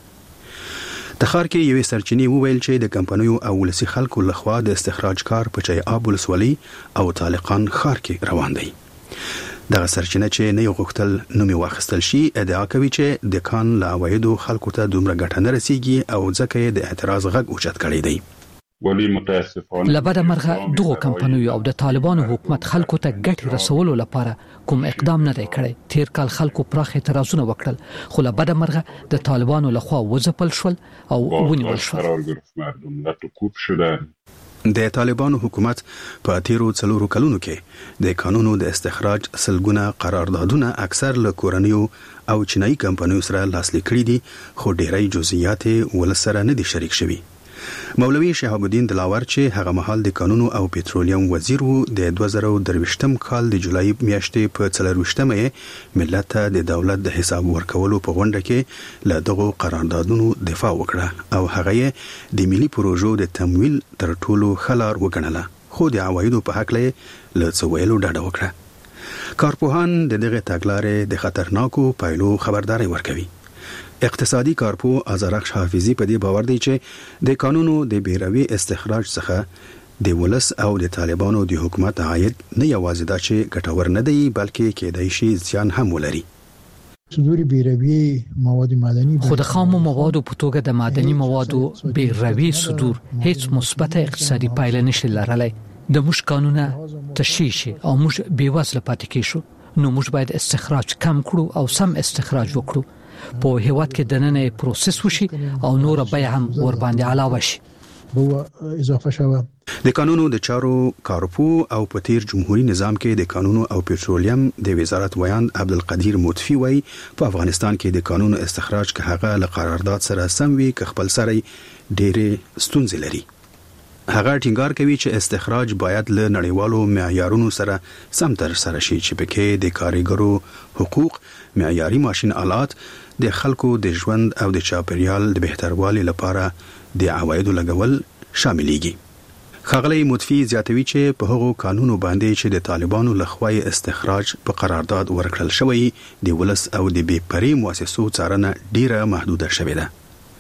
تخار کې یوې سرچینې وویل چې د کمپنیو او ولسی خلکو لخوا د استخراج کار په چای آب ولسوالۍ او طالقان ښار کې روان دی. دغه سرچینه چې نه غوښتل نومي واخیستل شي ادعا کوي چې د کان لا وایدو خلکو ته دومره ګټه نه رسیږي او ځکه د اعتراض غږ اوچت کړی دی. ولی متاسفانه لبد مرغه دغه کمپنیو او د طالبانو حکومت خلکو ته ګټه رسولو لپاره کوم اقدام نه دی کړی. تیر کال خلکو پراخ اعتراضونه وکړل خو لبد مرغه د طالبانو لخوا وځپل شول او ونیول شول. د طالبانو حکومت په تیرو څلورو کلونو کې د قانونو د استخراج سلګونه قراردادونه اکثر له کورنیو او چینایي کمپنیو سره لاسلیک کړي دي خو ډیری جزئیات ولسره نه دي شریک شوي. مولوی شهاب الدین دلاور چې هغه مهال د قانونو او پټرولیم وزیر وو د دوه زره درویشتم کال د جولای میاشتې په څلرویشتمه ملت ته د دولت د حساب ورکولو په غونډه کې له دغو قراردادونو دفاع وکړه او هغه د ملي پروژو د تمویل تر ټولو خلار وګڼله خو د عوایدو په حق له څویلو ډاډه وکړه. کارپوهان د دغه تګلارې د خطرناکو پایلو خبرداري ورکوي. اقتصادي کارپو ازرخش حافظي په دې باور دی چې د قانونو د بیروي استخراج څخه د ولس او د طالبانو د حکومت عاید نه یوازې دا چې ګټور نه دی بلکې کېدای شي زیان هم ولري. صدور بیروي مواد معدني خو د خامو موادو په توګه د معدني موادو بیروي صدور هیڅ مثبت اقتصادي پایله نشي لرلای. د مش قانونه تشیش او مش بیوزله پاتې کیشو نو موږ باید استخراج کم کړو او سم استخراج وکړو. په هیواد کې د نن پروسس وشي او نور بیه هم ور باندې علاوه شي. بو اضافه شوه. د قانونو د چارو کارپو او په تیر جمهوریت نظام کې د قانونو او پټرولیم د وزارت ویان عبدالقدیر مطفی وای په افغانستان کې د قانونو استخراج که هغه له قرارداد سره سم وي که خپل سره ډېرې ستونزې لري. هغه ټینګار کوي چې استخراج باید له نړیوالو معیارونو سره سم تر سره شي چې پکې د کارګرو حقوق، معیاري ماشين آلات، د خلکو د ژوند او د چاپیریال د بهتروالي لپاره د عوایدو لګول شاملېږي. ښاغلی مطفی زیاتوي چې په هغو قانونو باندې چې د طالبانو لخوا استخراج په قرارداد ورکړل شوی د ولس او د بې پرې مؤسسو څارنه ډیره محدوده شوې ده.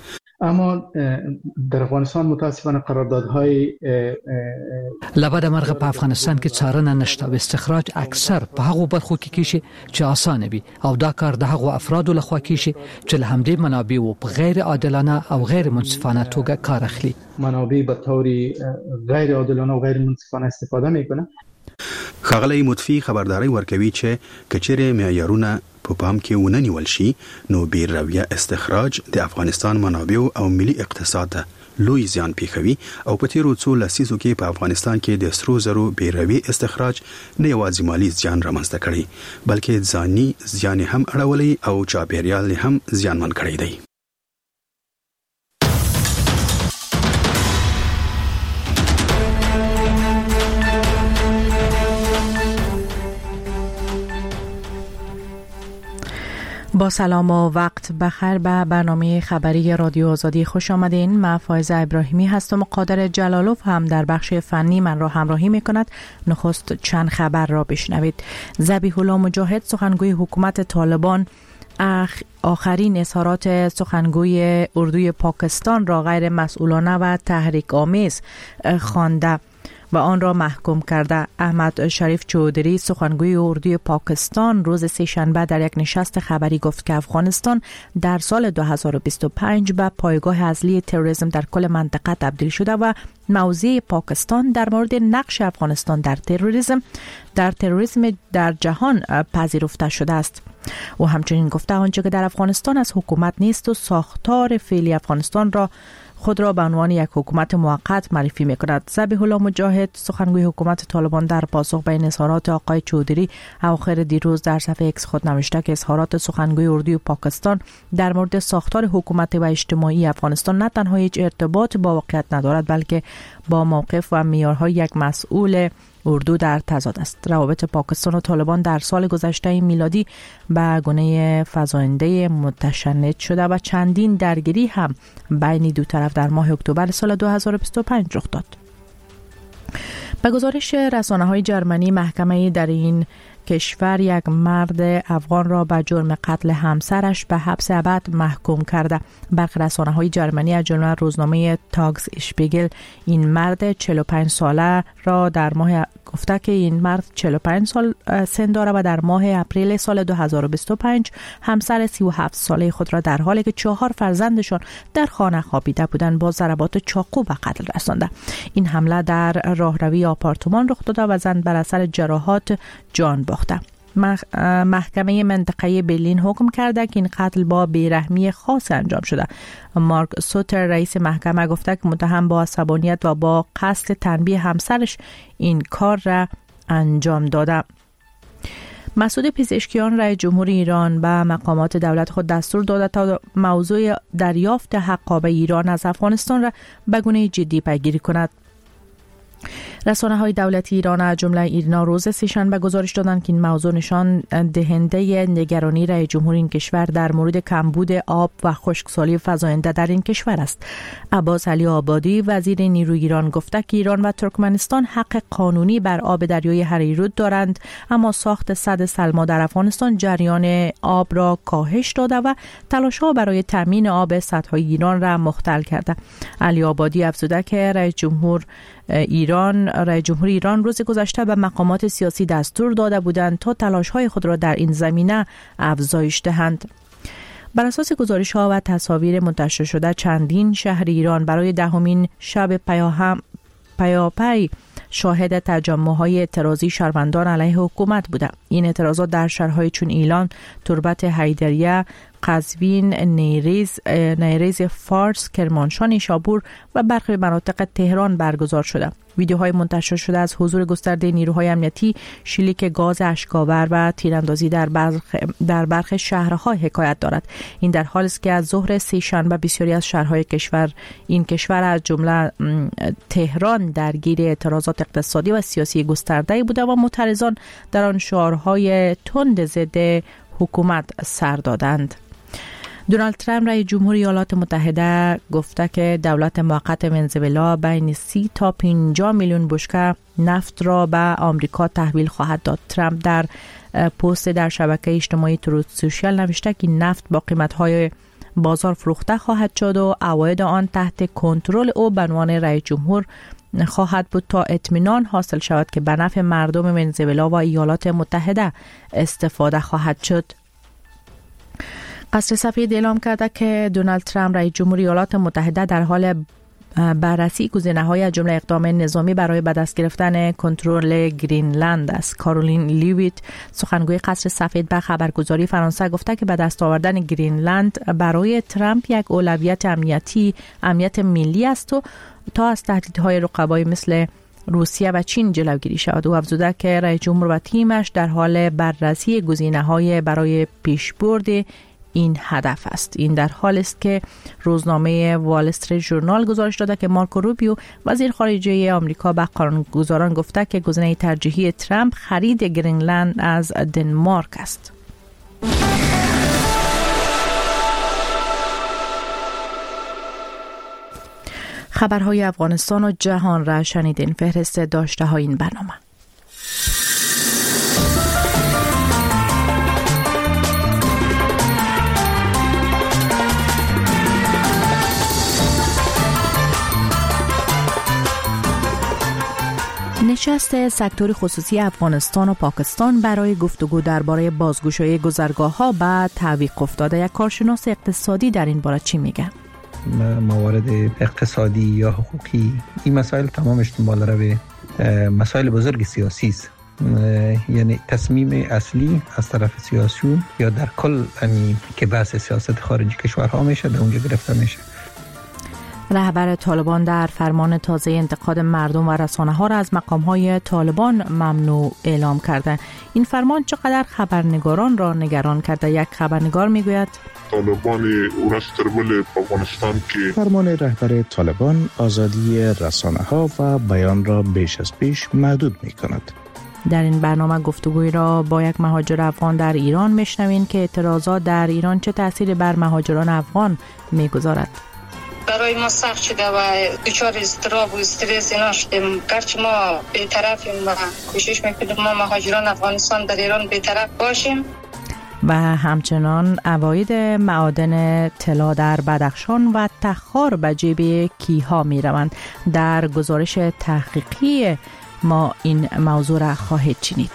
اما در افغانستان متاسفانه قراردادهای لبد مرغ په افغانستان کې څارنه نشته او استخراج اکثر په هغو برخو کې کیږي چې اسانه وي او دا کار د هغو افرادو لخوا کیږي چې له همدې منابعو په غیر عادلانه او غیر منصفانه توګه کار اخلي. منابع به طور غیر عادلانه او غیر منصفانه استفاده میکنه. ښاغلی مطفی خبرداري ورکوي چې کچېره معیارونه په پام کې وننیول شي نو بیرویه استخراج د افغانستان منابع او ملي اقتصاد ته لوی زیان پیښوي او په تیرو څو لسیزو کې په افغانستان کې د سرو زرو بیروي استخراج نه یوازې مالی زیان رامنځته کړي بلکې ځاني زیان هم اړولې او چاپیریال هم زیانمن کړی دی. با سلام و وقت بخیر به برنامه خبری رادیو آزادی خوش آمدین. من فائزه ابراهیمی هستم و قادر جلالوف هم در بخش فنی من را همراهی می کند. نخست چند خبر را بشنوید. ذبیح الله مجاهد سخنگوی حکومت طالبان آخرین اظهارات سخنگوی اردوی پاکستان را غیر مسئولانه و تحریک آمیز خوانده و آن را محکوم کرده. احمد شریف چودری سخنگوی اردوی پاکستان روز سه شنبه در یک نشست خبری گفت که افغانستان در سال دو هزار و بیست و پنج به پایگاه اصلی تروریسم در کل منطقه تبدیل شده و موضع پاکستان در مورد نقش افغانستان در تروریسم در تروریسم در جهان پذیرفته شده است. و همچنین گفته آنچه که در افغانستان از حکومت نیست و ساختار فعلی افغانستان را خود را به عنوان یک حکومت موقت معرفی می‌کند. ذبیح الله مجاهد سخنگوی حکومت طالبان در پاسخ به این اظهارات آقای چودری اواخر دیروز در صفحه ایکس خود نوشته که اظهارات سخنگوی اردوی پاکستان در مورد ساختار حکومت و اجتماعی افغانستان نه تنها هیچ ارتباط با واقعیت ندارد بلکه با موقف و معیارهای یک مسئول اردو در تضاد است. روابط پاکستان و طالبان در سال گذشته میلادی به گونه فزاینده متشنج شده و چندین درگیری هم بین دو طرف در ماه اکتبر سال دو هزار و بیست و پنج رخ داد. به گزارش رسانه‌های جرمنی محکمه در این کشور یک مرد افغان را به جرم قتل همسرش به حبس ابد محکوم کرده. برخی رسانه‌های جرمنی از جمله روزنامه تاگز اشپیگل این مرد چهل و پنج ساله را در ماه گفته که این مرد چهل و پنج سال سن دارد و در ماه اپریل سال دو هزار و بیست و پنج همسر سی و هفت ساله خود را در حالی که چهار فرزندشان در خانه خوابیده بودند با ضربات چاقو به قتل رسانده. این حمله در راهروی آپارتمان رخ داده و زن بر اثر جراحات جان باخته. محکمه منطقه برلین حکم کرده که این قتل با بیرحمی خاص انجام شده. مارک سوتر رئیس محکمه گفته که متهم با عصبانیت و با قصد تنبیه همسرش این کار را انجام داده. مسعود پزشکیان رئیس جمهور ایران به مقامات دولت خود دستور داده تا موضوع دریافت حقابه ایران از افغانستان را به گونه جدی پیگیری کند. رسانه‌های دولتی ایران از جمله ایرنا روز سه‌شنبه گزارش دادند که این موضوع نشان دهنده نگرانی رئیس جمهور این کشور در مورد کمبود آب و خشکسالی فزاینده در این کشور است. عباس علی آبادی وزیر نیروی ایران گفته که ایران و ترکمنستان حق قانونی بر آب دریای هریرود دارند، اما ساخت سد سلما در افغانستان جریان آب را کاهش داده و تلاش‌ها برای تامین آب سدهای ایران را مختل کرده. علی آبادی افزوده که رئیس جمهور ایران رئیس جمهور ایران روز گذشته به مقامات سیاسی دستور داده بودند تا تلاش‌های خود را در این زمینه افزایش دهند. بر اساس گزارش‌ها و تصاویر منتشر شده چندین شهر ایران برای دهمین شب پیاهم پیاپی شاهد تجمع‌های اعتراضی شهروندان علیه حکومت بوده. این اعتراضات در شهرهای چون ایلان، تربت حیدریه، قزوین، نیریز، نیریز فارس، کرمانشاه، نیشابور و برخی مناطق تهران برگزار شده. ویدیوهای منتشر شده از حضور گسترده نیروهای امنیتی، شلیک گاز اشک‌آور و تیراندازی در برخ در برخی شهرها حکایت دارد. این در حالی است که از ظهر سه شنبه بسیاری از شهرهای کشور این کشور از جمله تهران درگیر اعتراضات اقتصادی و سیاسی گسترده بوده و معترضان در آن شعارهای تند ضد حکومت سر دادند. دونالد ترامپ رئیس جمهور ایالات متحده گفته که دولت موقت ونزوئلا بین سی تا پنجاه میلیون بشکه نفت را به آمریکا تحویل خواهد داد. ترامپ در پست در شبکه اجتماعی تروت سوشال نوشته که نفت با قیمت‌های بازار فروخته خواهد شد و عواید آن تحت کنترل او به عنوان رئیس جمهور خواهد بود تا اطمینان حاصل شود که به نفع مردم ونزوئلا و ایالات متحده استفاده خواهد شد. قصر سفید اعلام کرده که دونالد ترامپ رئیس جمهور ایالات متحده در حال بررسی گزینه‌های از جمله اقدام نظامی برای به دست گرفتن کنترل گرینلند است. کارولین لیویت سخنگوی قصر سفید به خبرگزاری فرانسه گفته که به دست آوردن گرینلند برای ترامپ یک اولویت امنیتی امنیت ملی است و تا از تهدیدهای رقبای مثل روسیه و چین جلوگیری شود. او افزوده که رئیس جمهور و تیمش در حال بررسی گزینه‌های برای پیشبرد این هدف است. این در حال است که روزنامه وال استریت ژورنال گزارش داده که مارکو روبیو وزیر خارجه آمریکا به قانونگذاران گفته که گزینه ترجیحی ترامپ خرید گرینلند از دنمارک است. خبرهای افغانستان و جهان را شنیدین. فهرست داشته های این برنامه. نشست سکتور خصوصی افغانستان و پاکستان برای گفتگو درباره بازگشایی گذرگاه‌ها به تعویق افتاده. یک کارشناس اقتصادی در این باره چی میگه؟ موارد اقتصادی یا حقوقی این مسائل تمامش دنبال رو به مسائل بزرگ سیاسی است. یعنی تصمیم اصلی از طرف سیاسیون یا در کل یعنی که بحث سیاست خارجی کشورها میشه در اونجا گرفته میشه. رهبر طالبان در فرمان تازه انتقاد مردم و رسانه‌ها را از مقام‌های طالبان ممنوع اعلام کرده. این فرمان چقدر خبرنگاران را نگران کرده؟ یک خبرنگار میگوید طالبان ورستربل افغانستان که فرمان رهبر طالبان آزادی رسانه‌ها و بیان را بیش از پیش محدود می‌کند. در این برنامه گفتگوی را با یک مهاجر افغان در ایران میشنوین که اعتراضات در ایران چه تأثیری بر مهاجران افغان میگذارد. برای ما سخت شده و دچار اضطراب و استرس اینا شدیم. گرچه ما بی‌طرفیم و کوشش میکنیم ما مهاجران افغانستان در ایران بی‌طرف باشیم. و همچنان عواید معادن طلا در بدخشان و تخار به جیب کیها می روند. در گزارش تحقیقی ما این موضوع را خواهید شنید.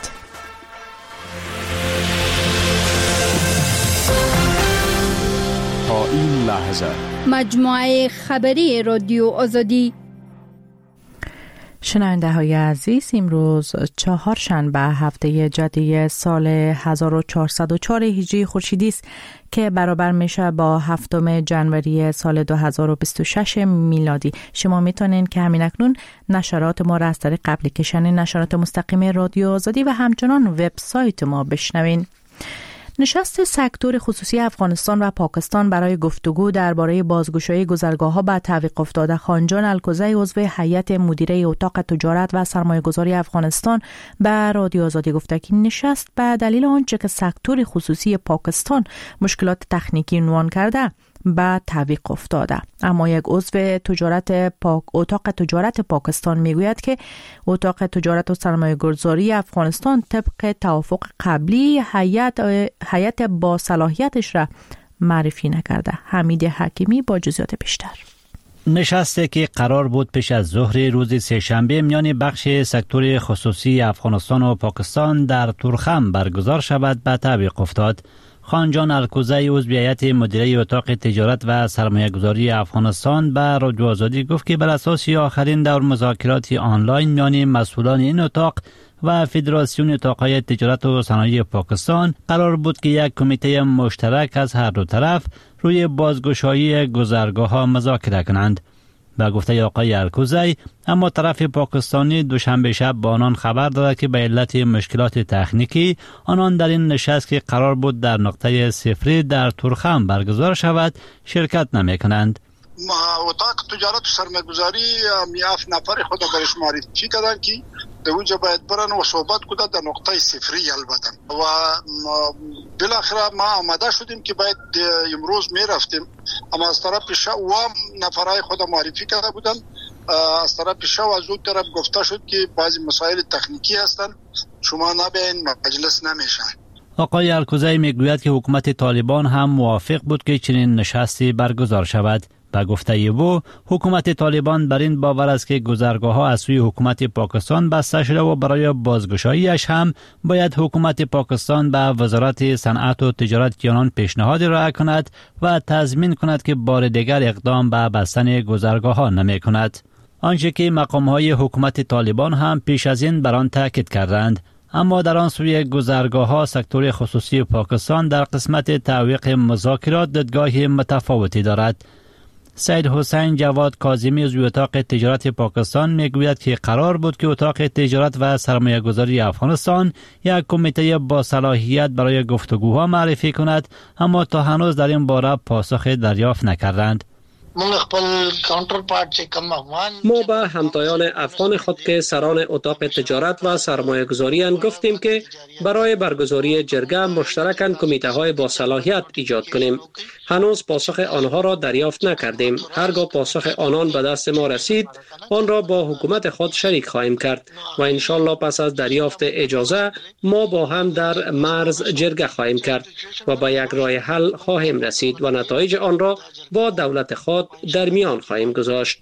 تا این لحظه مجموعه خبری رادیو آزادی. شنونده های عزیز، امروز چهارشنبه هفته جدی سال هزار و چهارصد و چهار هجری خورشیدی است که برابر میشه با هفتم جنوری سال دو هزار و بیست و شش میلادی. شما میتونین که همین اکنون نشرات ما را از طریق اپلیکیشن نشرات مستقیم رادیو آزادی و همچنان وبسایت ما بشنوین. نشست سکتور خصوصی افغانستان و پاکستان برای گفتگو درباره بازگشایی گذرگاه‌ها به تعویق افتاده. خانجان الکوزی عضو هیئت مدیره اتاق تجارت و سرمایه‌گذاری افغانستان به رادیو آزادی گفته که نشست به دلیل آنچه که سکتور خصوصی پاکستان مشکلات تکنیکی عنوان کرده به تعویق افتاده. اما یک عضو تجارت پاک اتاق تجارت پاکستان میگوید که اتاق تجارت و سرمایه‌گذاری افغانستان طبق توافق قبلی هیئت هیئت با صلاحیتش را معرفی نکرده. حمید حکیمی با جزئیات بیشتر. نشستی که قرار بود پیش از ظهر روز سه‌شنبه میان بخش سکتور خصوصی افغانستان و پاکستان در تورخم برگزار شود به تعویق افتاد. خانجان الکوزی عضو هیئت مدیره اتاق تجارت و سرمایه‌گذاری افغانستان به رادیو آزادی گفت که بر اساس آخرین دور مذاکرات آنلاین میان مسئولان این اتاق و فدراسیون اتاق‌های تجارت و صنایع پاکستان قرار بود که یک کمیته مشترک از هر دو طرف روی بازگشایی گذرگاه‌ها مذاکره کنند. به گفته آقای الکوزی، اما طرف پاکستانی دوشنبه شب با آنان خبر داد که به علت مشکلات تکنیکی آنان در این نشست که قرار بود در نقطه صفری در تورخم برگزار شود شرکت نمی کنند. اتاق تجارت و سرمایه‌گذاری میاف نفر خود برش معرفی کردن که در اونجا باید برن و صحبت کنن در نقطه صفری البته و بالاخره ما آماده شدیم که باید امروز میرفتیم، اما از طرف شو و نفرای خود معرفی کرده بودن، از طرف شو از اون طرف گفته شد که بعضی مسائل تکنیکی هستن شما نبین مجلس نمیشن. آقای الکوزی میگوید که حکومت طالبان هم موافق بود که چنین نشستی برگزار شود. به گفته او، حکومت طالبان بر این باور است که گذرگاه‌ها از سوی حکومت پاکستان بسته شده و برای بازگشاییش هم باید حکومت پاکستان به وزارت صنعت و تجارت آنان پیشنهاد ارائه کند و تضمین کند که بار دیگر اقدام به بستن گذرگاه‌ها نمی کند. آنچه که مقام‌های حکومت طالبان هم پیش از این بر آن تاکید کردند. اما در آن سوی گذرگاه‌ها سکتور خصوصی پاکستان در قسمت تعویق مذاکرات دیدگاه متفاوتی دارد. سید حسین جواد کاظمی از اتاق تجارت پاکستان میگوید که قرار بود که اتاق تجارت و سرمایه گذاری افغانستان یک کمیته با صلاحیت برای گفتگوها معرفی کند، اما تا هنوز در این باره پاسخ دریافت نکردند. ما به همتایان افغان خود که سران اتاق تجارت و سرمایه گذاری گفتیم که برای برگزاری جرگه مشترکاً کمیته های با صلاحیت ایجاد کنیم. هنوز پاسخ آنها را دریافت نکردیم. هرگاه پاسخ آنان به دست ما رسید، آن را با حکومت خود شریک خواهیم کرد و انشالله پس از دریافت اجازه ما با هم در مرز جرگه خواهیم کرد و به یک راه حل خواهیم رسید و نتایج آن را با دولت خود در میان خواهیم گذاشت.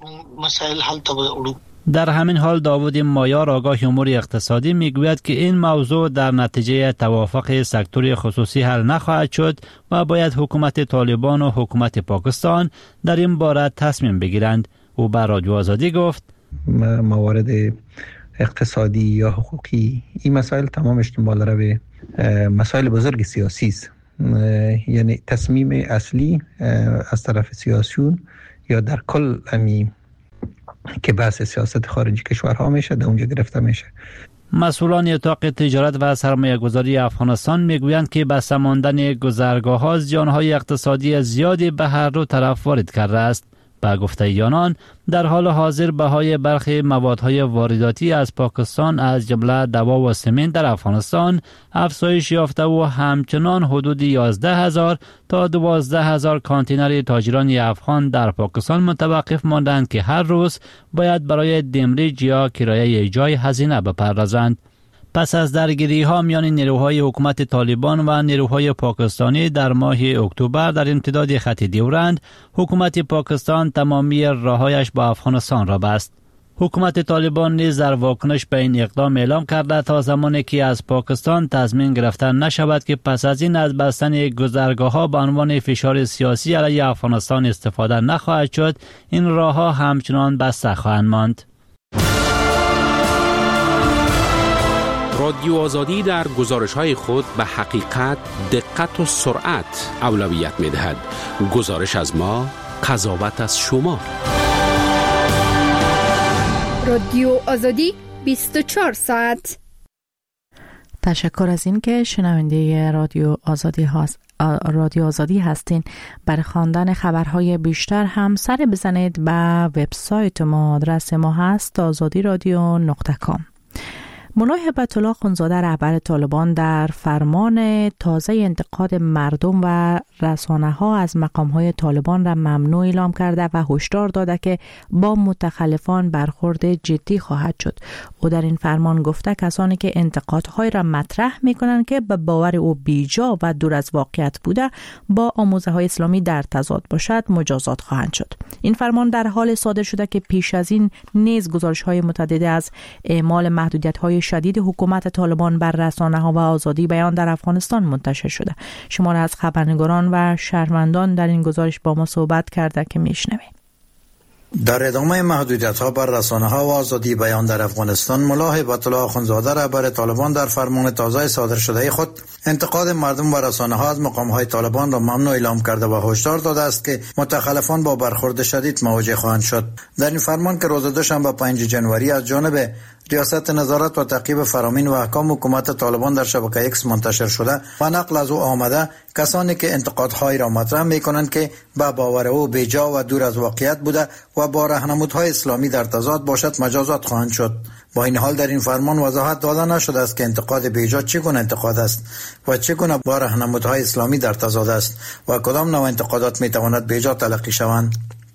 در همین حال داوود مایار آگاه امور اقتصادی میگوید که این موضوع در نتیجه توافق سکتور خصوصی حل نخواهد شد و باید حکومت طالبان و حکومت پاکستان در این باره تصمیم بگیرند. او به رادیو آزادی گفت موارد اقتصادی یا حقوقی این مسائل تمامش دنبال داره به مسائل بزرگ سیاسی است. یعنی تصمیم اصلی از طرف سیاسیون یا در کل امی که بحث سیاست خارجی کشورها میشه در اونجا گرفته میشه. مسئولان اتاق تجارت و سرمایه گذاری افغانستان میگویند که بسته ماندن گذرگاه‌ها زیانهای اقتصادی زیادی به هر دو طرف وارد کرده است. به گفته آنان در حال حاضر بهای برخی موادهای وارداتی از پاکستان از جمله دوا و سمنت در افغانستان افزایش یافته و همچنان حدود یازده هزار تا دوازده هزار کانتینر تاجران افغان در پاکستان متوقف ماندند که هر روز باید برای دمریج یا کرایه جای هزینه بپردازند. پس از درگیری ها میان نیروهای حکومت طالبان و نیروهای پاکستانی در ماه اکتبر در امتداد خط دیورند، حکومت پاکستان تمامی راههایش با افغانستان را بست. حکومت طالبان نیز در واکنش به این اقدام اعلام کرده تا زمانی که از پاکستان تضمین گرفته نشود که پس از این از بستن گذرگاه‌ها به عنوان فشار سیاسی علیه افغانستان استفاده نخواهد شد، این راهها همچنان بسته خواهند ماند. رادیو آزادی در گزارش‌های خود به حقیقت، دقت و سرعت اولویت می‌دهد. گزارش از ما، قضاوت از شما. رادیو آزادی بیست و چهار ساعت. تشکر از این که شنونده رادیو آزادی هست. رادیو آزادی هستین. برای خواندن خبرهای بیشتر هم سر بزنید به وبسایت ما. آدرس ما هست آزادی رادیو نقطه کام. مولای هبت الله خونزاده رهبر طالبان در فرمان تازه انتقاد مردم و رسانه ها از مقام های طالبان را ممنوع اعلام کرده و هشدار داده که با متخلفان برخورد جدی خواهد شد. او در این فرمان گفته کسانی که انتقادهای را مطرح می کنند که به باور او بیجا و دور از واقعیت بوده با آموزه های اسلامی در تضاد باشد مجازات خواهند شد. این فرمان در حال صادر شده که پیش از این نیز گزارش های متعدد از اعمال محدودیت های شدید حکومت طالبان بر رسانه ها و آزادی بیان در افغانستان منتشر شده. شماره از خبرنگاران و شهروندان در این گزارش با ما صحبت کرده که میشنویم. در ادامه محدودیت‌ها بر رسانه‌ها و آزادی بیان در افغانستان، ملا هبت الله خونزاده رهبر طالبان در فرمان تازه صادر شده خود انتقاد مردم و رسانه‌ها از مقام‌های طالبان را ممنوع اعلام کرده و هشدار داده است که متخلفان با برخورد شدید مواجه خواهند شد. در این فرمان که روز دوشنبه پنجم ژانویه از جانب ریاست نظارت و تعقیب فرامین و احکام حکومت طالبان در شبکه ایکس منتشر شده و نقل از او آمده، کسانی که انتقادهای را مطرح می‌کنند که به باور او بیجا و دور از واقعیت بوده و با راهنمودهای اسلامی در تضاد باشد مجازات خواهند شد. با این حال در این فرمان وضاحت داده نشده است که انتقاد بیجا چگونه انتقاد است و چگونه با راهنمودهای اسلامی در تضاد است و کدام نوع انتقادات می‌تواند بیجا تلقی شوند.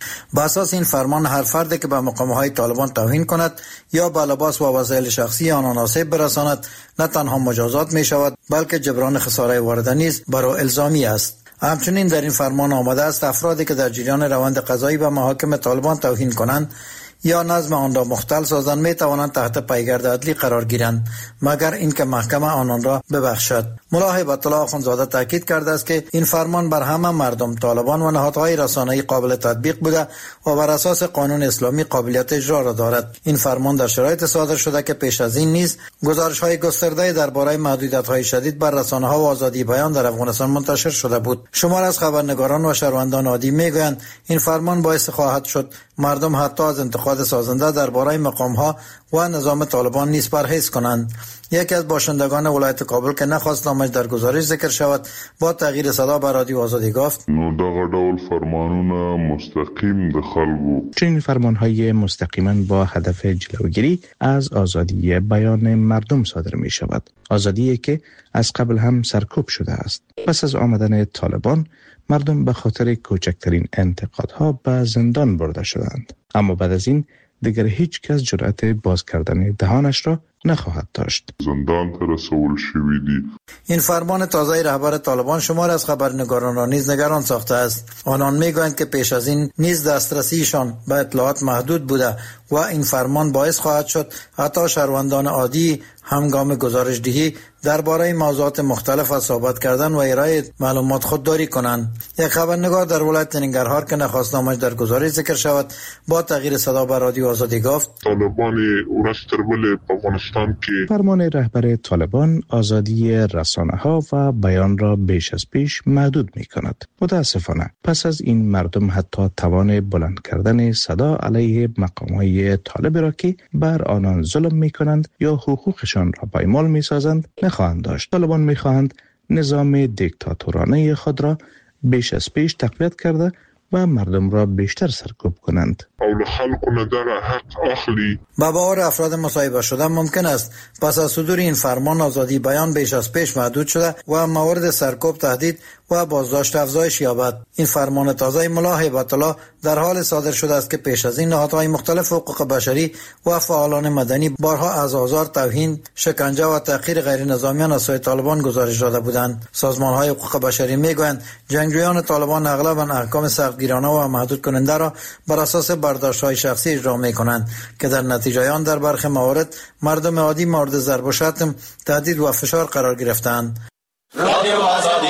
با اساس این فرمان هر فردی که به مقامهای طالبان توهین کند یا به لباس و وسایل شخصی آنان آسیب برساند نه تنها مجازات می شود بلکه جبران خساره وارده نیز بر او الزامی است. همچنین در این فرمان آمده است افرادی که در جریان روند قضایی به محاکم طالبان توهین کنند یا نظم آن را مختل سازند می توانند تحت پیگرد عدلی قرار گیرند مگر اینکه محکمه آنان را ببخشد. ملا هیبت الله آخونزاده تاکید کرده است که این فرمان بر همه مردم، طالبان و نهادهای رسانه‌ای قابل تطبیق بوده و بر اساس قانون اسلامی قابلیت اجرا را دارد. این فرمان در شرایط صادر شده که پیش از این نیز گزارش‌های گسترده درباره محدودیت‌های شدید بر رسانه‌ها و آزادی بیان در افغانستان منتشر شده بود. شمار از خبرنگاران و شهروندان عادی میگویند این فرمان باعث خواهد شد مردم حتی از انتقاد سازنده درباره مقام‌ها و نظام طالبان نیز پرهیز کنند. یکی از باشندگان ولایت کابل که نخواست نامش در گزارش ذکر شود با تغییر صدا به رادیو آزادی گفت نو دغه ډول فرمانونه مستقیم د خلکو چنین فرمانهای مستقیما با هدف جلوگیری از آزادی بیان مردم صادر می شود. آزادی که از قبل هم سرکوب شده است. پس از آمدن طالبان مردم به خاطر کوچکترین انتقادها به زندان برده شدند، اما بعد از این دیگر هیچ کس جرأت باز کردن دهانش را نخواهد داشت. زندان ته رسول شوی دی. این فرمان تازه رهبر طالبان شمار از خبرنگاران را نیز نگران ساخته است. آنان میگویند که پیش از این نیز دسترسیشان به اطلاعات محدود بوده و این فرمان باعث خواهد شد حتی شهروندان عادی هنگام گزارش دهی درباره موضوعات مختلف از صحبت کردن و ارائه معلومات خودداری کنند. یک خبرنگار در ولایت ننگرهار که نخواست نامش در گزارش ذکر شود با تغییر صدا به رادیو آزادی گفت طالبان ورستربل افغانستان که فرمان رهبر طالبان آزادی رسانه‌ها و بیان را بیش از پیش محدود می‌کند. متاسفانه پس از این مردم حتی توان بلند کردن صدا علیه مقام‌های طالب را که بر آنان ظلم می‌کنند یا حقوقشان را پایمال می‌سازند نخواهند داشت. طالبان می‌خواهند نظام دیکتاتورانه خود را بیش از پیش تقویت کرده و مردم را بیشتر سرکوب کنند. او خلق نداره حق اخلی. با باور افراد مصاحبه شده ممکن است پس از صدور این فرمان آزادی بیان بیش از پیش محدود شده و موارد سرکوب، تهدید و بازداشت افزایش یابد. این فرمان تازه ملا هیبت الله در حال صادر شده است که پیش از این نهادهای مختلف حقوق بشری و فعالان مدنی بارها از آزار، توهین، شکنجه و تحقیر غیر نظامیان از سوی طالبان گزارش داده بودند. سازمان‌های حقوق بشری میگویند جنگجویان طالبان اغلباً احکام سختگیرانه و محدود کننده را بر اساس برداشت‌های شخصی اجرا می‌کنند که در نتیجه آن در برخی موارد مردم عادی مورد ضرب و شتم، تهدید و فشار قرار گرفتند. رادیو آزادی.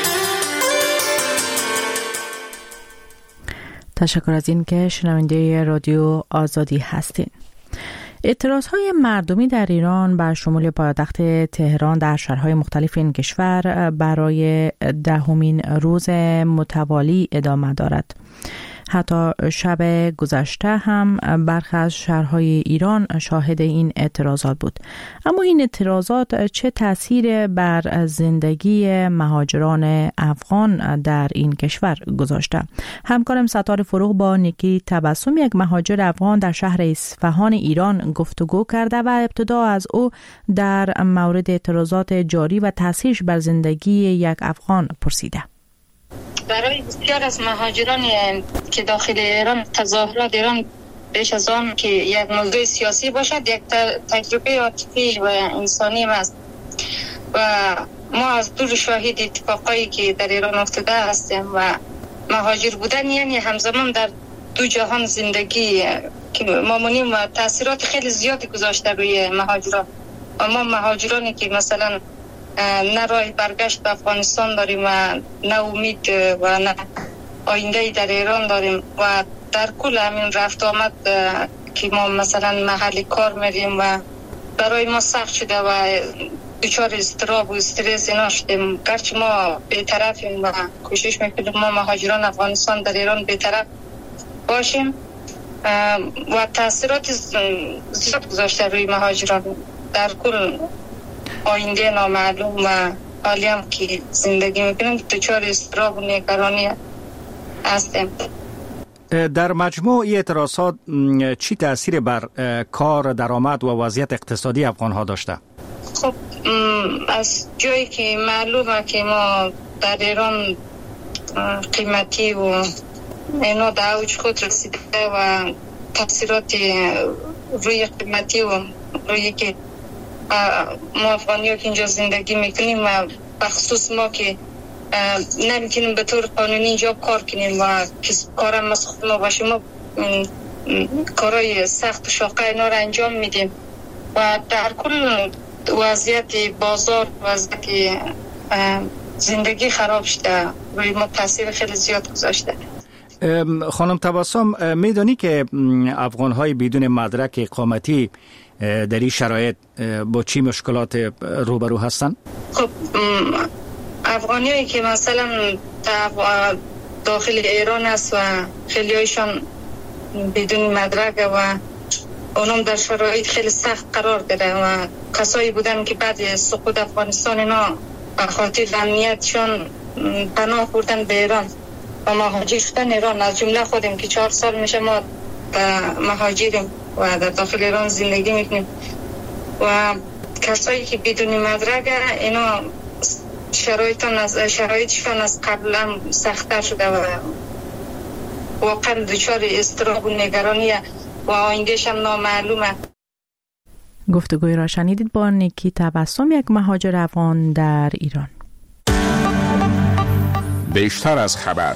تشکر از این که شنونده رادیو آزادی هستین. اعتراضهای مردمی در ایران بر شمول پایتخت تهران در شهرهای مختلف این کشور برای دهمین روز متوالی ادامه دارد. حتی شب گذشته هم برخی از شهرهای ایران شاهد این اعتراضات بود. اما این اعتراضات چه تأثیر بر زندگی مهاجران افغان در این کشور گذاشته؟ همکارم ستاره فروغ با نیکی تبسم، یک مهاجر افغان در شهر اصفهان ایران گفتگو کرده و ابتدا از او در مورد اعتراضات جاری و تأثیرش بر زندگی یک افغان پرسیده. برای بسیار از مهاجران که داخل ایران تظاهرات ایران بیش از آن که یک موضوع سیاسی باشد یک تجربه عاطفی و انسانی است و ما از دور شاهد اتفاقایی که در ایران افتاده هستیم و مهاجر بودن یعنی همزمان در دو جهان زندگی که ما مونیم و تاثیرات خیلی زیادی گذاشته روی مهاجران و ما مهاجرانی که مثلا نه راه برگشت به افغانستان داریم و نه امید و نه آینده در ایران داریم و در کل همین رفت آمد که ما مثلا محل کار میریم و برای ما سخت شده و دچار اضطراب و استرس اینا شدیم. گرچه ما بی‌طرفیم و کوشش میکنیم ما مهاجران افغانستان در ایران بی‌طرف باشیم و تاثیرات زیاد گذاشته روی مهاجران در کل آینده نامعلوم و حالی هم که زندگی میکنیم دچار اضطراب و نگرانی هستیم. در مجموع این اعتراضات چی تأثیر بر کار، درآمد و وضعیت اقتصادی افغان ها داشته؟ خب از جایی که معلومه که ما در ایران قیمتی و اینا در اوج خود رسیده و تاثیرات روی قیمتی و روی که ما افغانی ها که اینجا زندگی میکنیم و بخصوص ما که نمیتونیم به طور قانونی اینجا کار کنیم و کارم از خود ما باشیم، ما کارهای سخت و شاقه اینا را انجام میدیم و در کل وضعیت بازار وضعیت زندگی خراب شده، روی ما تاثیر خیلی زیاد گذاشته. خانم تبسم، میدانی که افغان‌های بدون مدرک اقامتی در این شرایط با چی مشکلات روبرو هستند؟ خب افغانیایی که مثلا داخل ایران است و خیلی هایشان بدون مدرک و اونم در شرایط خیلی سخت قرار داره و کسایی بودن که بعد سقوط افغانستان اینا به خاطر امنیتشان پناه بردن به ایران و مهاجر شدن ایران. از جمله خودم که چهار سال میشه ما مهاجریم و در داخل ایران زندگی میکنیم و کسایی که بدون مدرک اینا شرایطشان از شرایطشان از قبلا سخت‌تر شده و واقعا دچار اضطراب و نگرانی و آینده‌ش هم نامعلومه. گفتگوی را شنیدید با نیکی تبسم، یک مهاجر افغان در ایران. بیشتر از خبر.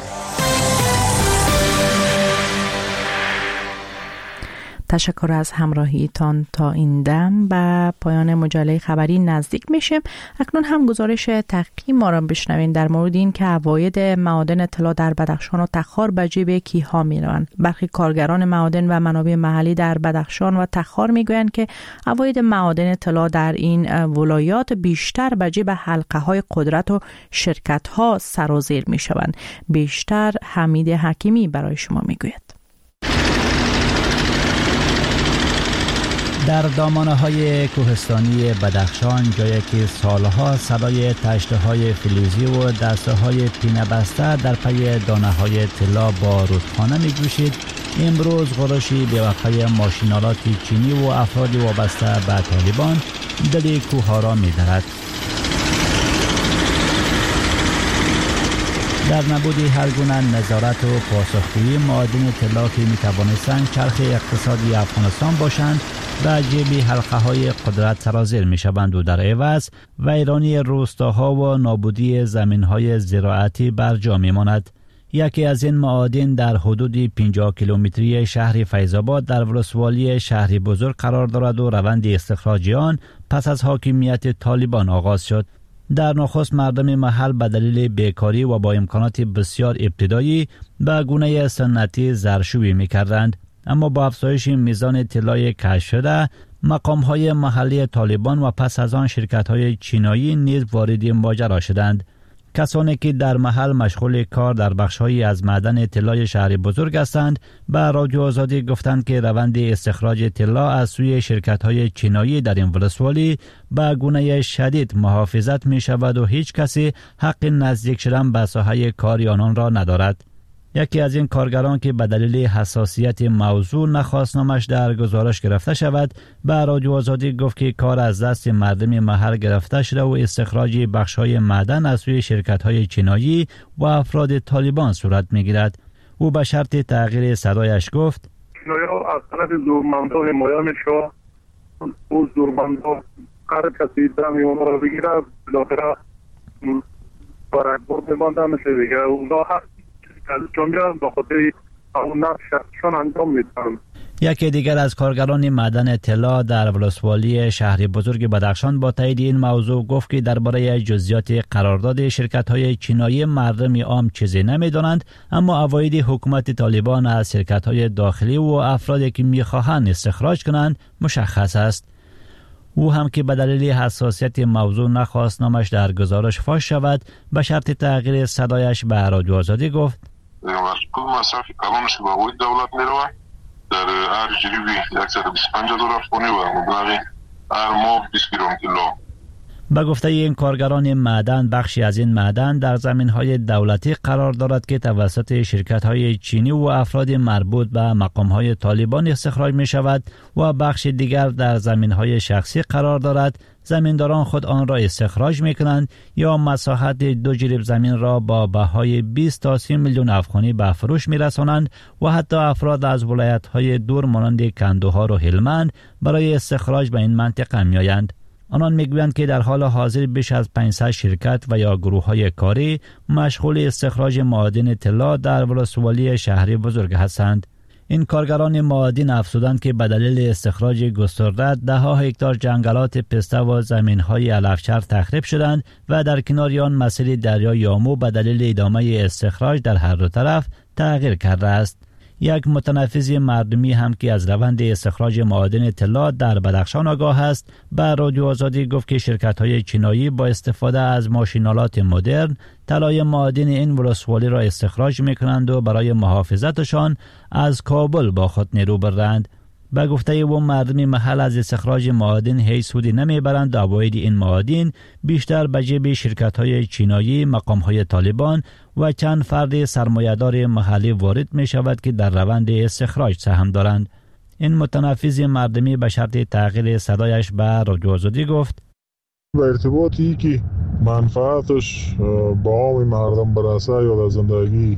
تشکر از همراهیتان. تا این دم به پایان مجله خبری نزدیک میشیم. اکنون هم گزارش تحقیقی ما را بشنوین در مورد این که عواید معادن طلا در بدخشان و تخار به جیب کیها میروند. برخی کارگران معادن و منابع محلی در بدخشان و تخار میگویند که عواید معادن طلا در این ولایات بیشتر به جیب حلقه های قدرت و شرکت ها سرازیر میشوند. بیشتر حمید حکیمی برای شما میگوید. در دامانه‌های کوهستانی بدخشان، جایی که سالها صدای تشته‌های فلزی و دسته‌های پینه بسته در پی دانه‌های طلا با رودخانه می‌جوشید، امروز غرشی بی‌وقفه ماشین‌آلات چینی و افراد وابسته به طالبان دل کوه‌ها را می‌درد. در نبود هر گونه نظارت و پاسخگویی، معادن طلا که می‌توانستند چرخ اقتصادی افغانستان باشند به جیب حلقه های قدرت سرازیر می شوند و در عوض ویرانی روستاها و نابودی زمین های زراعتی بر جا می ماند. یکی از این معادن در حدود پنجاه کیلومتری شهر فیض‌آباد در ولسوالی شهری بزرگ قرار دارد و روند استخراج آن پس از حاکمیت طالبان آغاز شد. در نخست مردم محل به دلیل بیکاری و با امکانات بسیار ابتدایی به گونه سنتی زرشویی می کردند. اما با افزایش میزان طلای کشف شده، مقام‌های محلی طالبان و پس از آن شرکت‌های چینایی نیز وارد ماجرا شدند. کسانی که در محل مشغول کار در بخش‌هایی از معدن طلای شهر بزرگ هستند، به رادیو آزادی گفتند که روند استخراج طلا از سوی شرکت‌های چینایی در این ولسوالی به گونه شدید محافظت می‌شود و هیچ کسی حق نزدیک شدن به ساحه کار آنان را ندارد. یکی از این کارگران که به دلیل حساسیت موضوع نخواست نامش در گزارش گرفته شود، به رادیو آزادی گفت که کار از دست مردم محل گرفته شده و استخراج بخش‌های معدن از سوی شرکت‌های چینایی و افراد طالبان صورت می‌گیرد. او به شرط تغییر صدایش گفت: چینایی‌ها از طرف زورمندها حمایت می‌شوند. او زورمندها هر کسی دمی اونها را بگیره بالاخره برای برد می‌مانده میشه دیگه. اونها هست یکی دیگر از کارگران معدن طلا در ولسوالی شهر بزرگ بدخشان با تایید این موضوع گفت که درباره جزئیات قرارداد شرکت‌های چینایی مردم عام چیزی نمی‌دانند، اما عواید حکومت طالبان از شرکت‌های داخلی و افرادی که می‌خواهند استخراج کنند مشخص است. او هم که به دلیل حساسیت موضوع نخواست نامش در گزارش فاش شود، به شرط تغییر صدایش به رادیو آزادی گفت: مسئول مصرف کلانش به عواید دولت میروه در هر جریبی صد و بیست و پنج دلار خونی و مبلغ هر ماه بیست گرم طلا. به گفته این کارگران معدن، بخشی از این معدن در زمین‌های دولتی قرار دارد که توسط شرکت‌های چینی و افراد مربوط به مقام‌های طالبان استخراج می‌شود و بخش دیگر در زمین‌های شخصی قرار دارد. زمینداران خود آن را استخراج می‌کنند یا مساحت دو جریب زمین را با بهای بیست تا سی میلیون افغانی به فروش می‌رسانند و حتی افراد از ولایت‌های دور مانند کندوها و هلمند برای استخراج به این منطقه می‌آیند. آنان میگویند که در حال حاضر بیش از پانصد شرکت و یا گروه‌های کاری مشغول استخراج معادن طلا در ولسوالی شهری بزرگ هستند. این کارگران معادن افزودند که به دلیل استخراج گسترده ده ها هکتار جنگلات پسته و زمین‌های علفچر تخریب شدند و در کنار آن مسیر دریای آمو به دلیل ادامه استخراج در هر دو طرف تغییر کرده است. یک متنفذ مردمی هم که از روند استخراج معادن طلا در بدخشان آگاه است به رادیو آزادی گفت که شرکت‌های چینایی با استفاده از ماشین‌آلات مدرن طلای معادن این ولسوالی را استخراج می‌کنند و برای محافظتشان از کابل با خود نیرو برند. به گفته او مردم محل از استخراج معادن هیچ سودی نمیبرند و عواید این معادن بیشتر به جیب شرکت‌های چینایی، مقام‌های طالبان و چند فرد سرمایه‌دار محلی وارد می شود که در روند استخراج سهم دارند. این متنفذ مردمی به شرط تغییر صدایش به رادیو آزادی گفت: به ارتباطی که منفعتش با عام مردم برسه یا در زندگی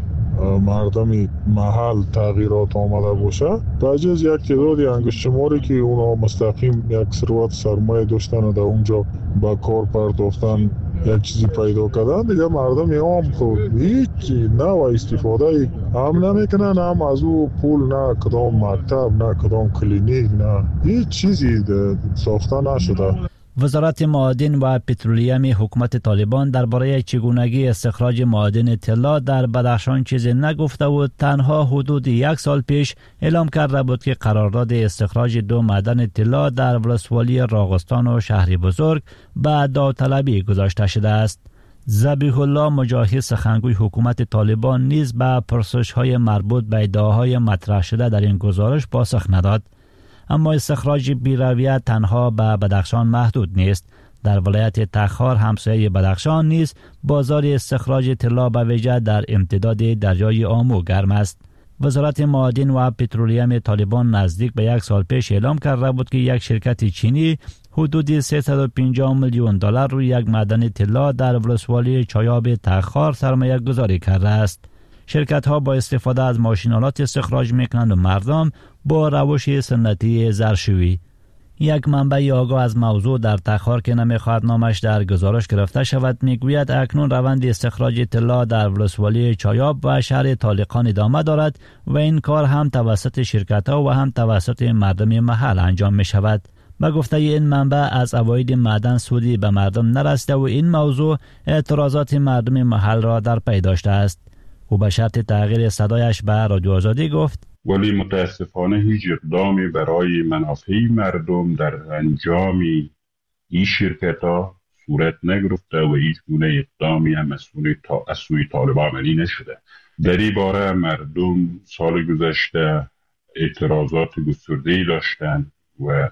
مردمی محل تغییرات آمده باشه، بجز یک تعدادی انگشت شماری که اونا مستقیم یک ثروت سرمایه داشتن و در اونجا با کار پرداختن یک چیزی پیدا کردن، دیگه مردم عام خود هیچ نوع استفاده هم نمیکنن، هم از او پول نه کدام مکتب نه کدام کلینیک نه هیچ چیزی ساخته نشده. وزارت معادن و پترولیم حکومت طالبان درباره چگونگی استخراج معادن طلا در بدخشان چیزی نگفته و تنها حدود یک سال پیش اعلام کرده بود که قرارداد استخراج دو معدن طلا در ولسوالی راغستان و شهری بزرگ به داوطلبی گذاشته شده است. ذبیح الله مجاهد سخنگوی حکومت طالبان نیز به پرسش‌های مربوط به ادعاهای مطرح شده در این گزارش پاسخ نداد. اما استخراج بی‌رویه تنها به بدخشان محدود نیست. در ولایت تخار همسایه بدخشان نیز بازار استخراج طلا به ویژه در امتداد دریای آمو گرم است. وزارت معادن و پترولیم طالبان نزدیک به یک سال پیش اعلام کرده بود که یک شرکت چینی حدود سیصد و پنجاه میلیون دلار روی یک معدن طلا در ولسوالی چایاب تخار سرمایه گذاری کرده است. شرکت ها با استفاده از ماشین‌آلات استخراج میکنند و مردم با روش سنتی زرشویی. یک منبع آگاه از موضوع در تخار که نمیخواهد نامش در گزارش گرفته شود میگوید اکنون روند استخراج طلا در ولسوالی چایاب و شهر طالقان ادامه دارد و این کار هم توسط شرکت ها و هم توسط مردم محل انجام می شود. به گفته این منبع از عواید معدن سودی به مردم نرسیده و این موضوع اعتراضات مردم محل را در پی داشته است. او به شرط تغییر صدایش به رادیو آزادی گفت: ولی متاسفانه هیچ اقدامی برای منافع مردم در انجام این شرکت ها صورت نگرفته و هیچ گونه اقدامی هم از سوی طالبان عملی نشده. در این باره مردم سال گذشته اعتراضات گسترده‌ای داشتند و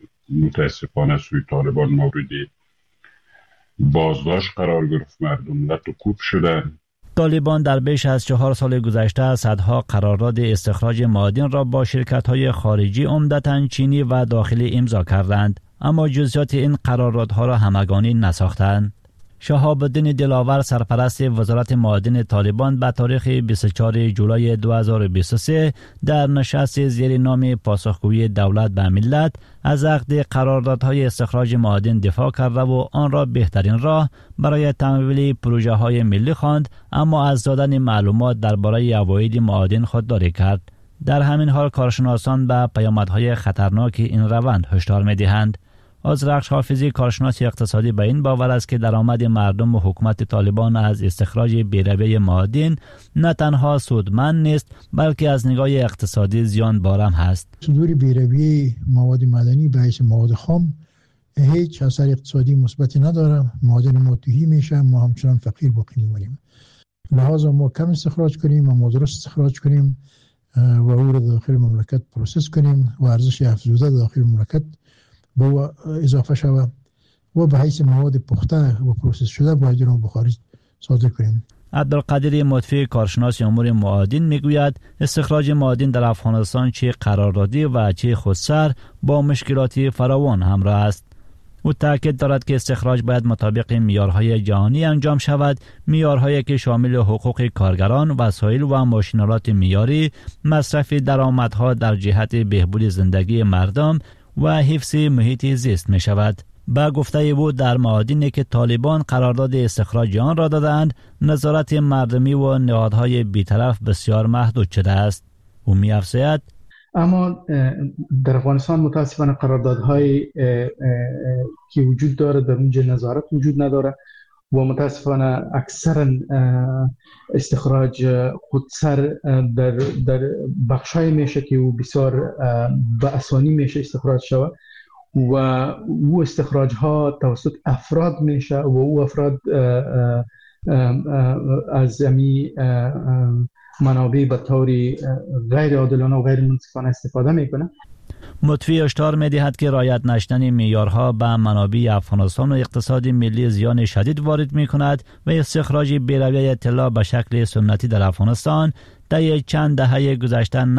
متاسفانه سوی طالبان مورد بازداشت قرار گرفت، مردم لطم‌کوب شدند. طالبان در بیش از چهار سال گذشته صدها قرارداد استخراج معادن را با شرکت‌های خارجی عمدتاً چینی و داخلی امضا کردند، اما جزئیات این قراردادها را همگانی نساختند. شهاب الدین دلاور سرپرست وزارت معادن طالبان به تاریخ بیست و چهارم جولای دو هزار و بیست و سه در نشست زیر نام پاسخگویی دولت به ملت از عقد قراردادهای استخراج معادن دفاع کرده و آن را بهترین راه برای تمویل پروژه های ملی خواند، اما از دادن معلومات درباره عواید معادن خودداری کرد. در همین حال کارشناسان به پیامدهای خطرناک این روند هشدار می‌دهند. آذرخش حافظی کارشناس اقتصادی به این باور است که درآمد مردم و حکومت طالبان از استخراج بی‌رویه معادن نه تنها سودمند نیست بلکه از نگاه اقتصادی زیان بارم هست. صدور بی‌رویه مواد معدنی به حیث مواد خام هیچ اثر اقتصادی مثبتی نداره. معادن ما تهی میشه، ما همچنان فقیر باقی میمونیم. لحاظا ما کم استخراج کنیم و ما درست استخراج کنیم و او را داخل مملکت پروسس کنیم و ارزش افزوده داخل مملکت با اضافه شود و به حیث مواد پخته و پروسس شده باید اون به خارج صادر کنیم. عبدالقادر مطفی کارشناس امور معادن میگوید استخراج معادن در افغانستان چه قراردادی و چه خودسر با مشکلات فراوان همراه است. او تاکید دارد که استخراج باید مطابق معیارهای جهانی انجام شود، معیارهایی که شامل حقوق کارگران، وسایل و ماشینالات معیاری، مصرف درآمدها در جهت بهبود زندگی مردم و حفظ محیط زیست می شود. با گفته او در معادنی که طالبان قرارداد استخراج آن را دادند، نظارت مردمی و نهادهای بی‌طرف بسیار محدود شده است. او می افزاید اما در افغانستان متاسفانه قراردادهای که وجود داره در اونجا نظارت وجود نداره و متاسفانه اکثرا استخراج خودسر در در بخشای میشه که بسیار به آسانی میشه استخراج شود و او استخراج ها توسط افراد میشه و او افراد از امی منابع به طور غیر عادلانه و غیر منصفانه استفاده میکنه. مطفی هشدار می‌دهد که رعایت نشدن معیارها به منابع افغانستان و اقتصاد ملی زیان شدید وارد می‌کند و استخراج بی‌رویه طلا به شکل سنتی در افغانستان در چند دهه گذشته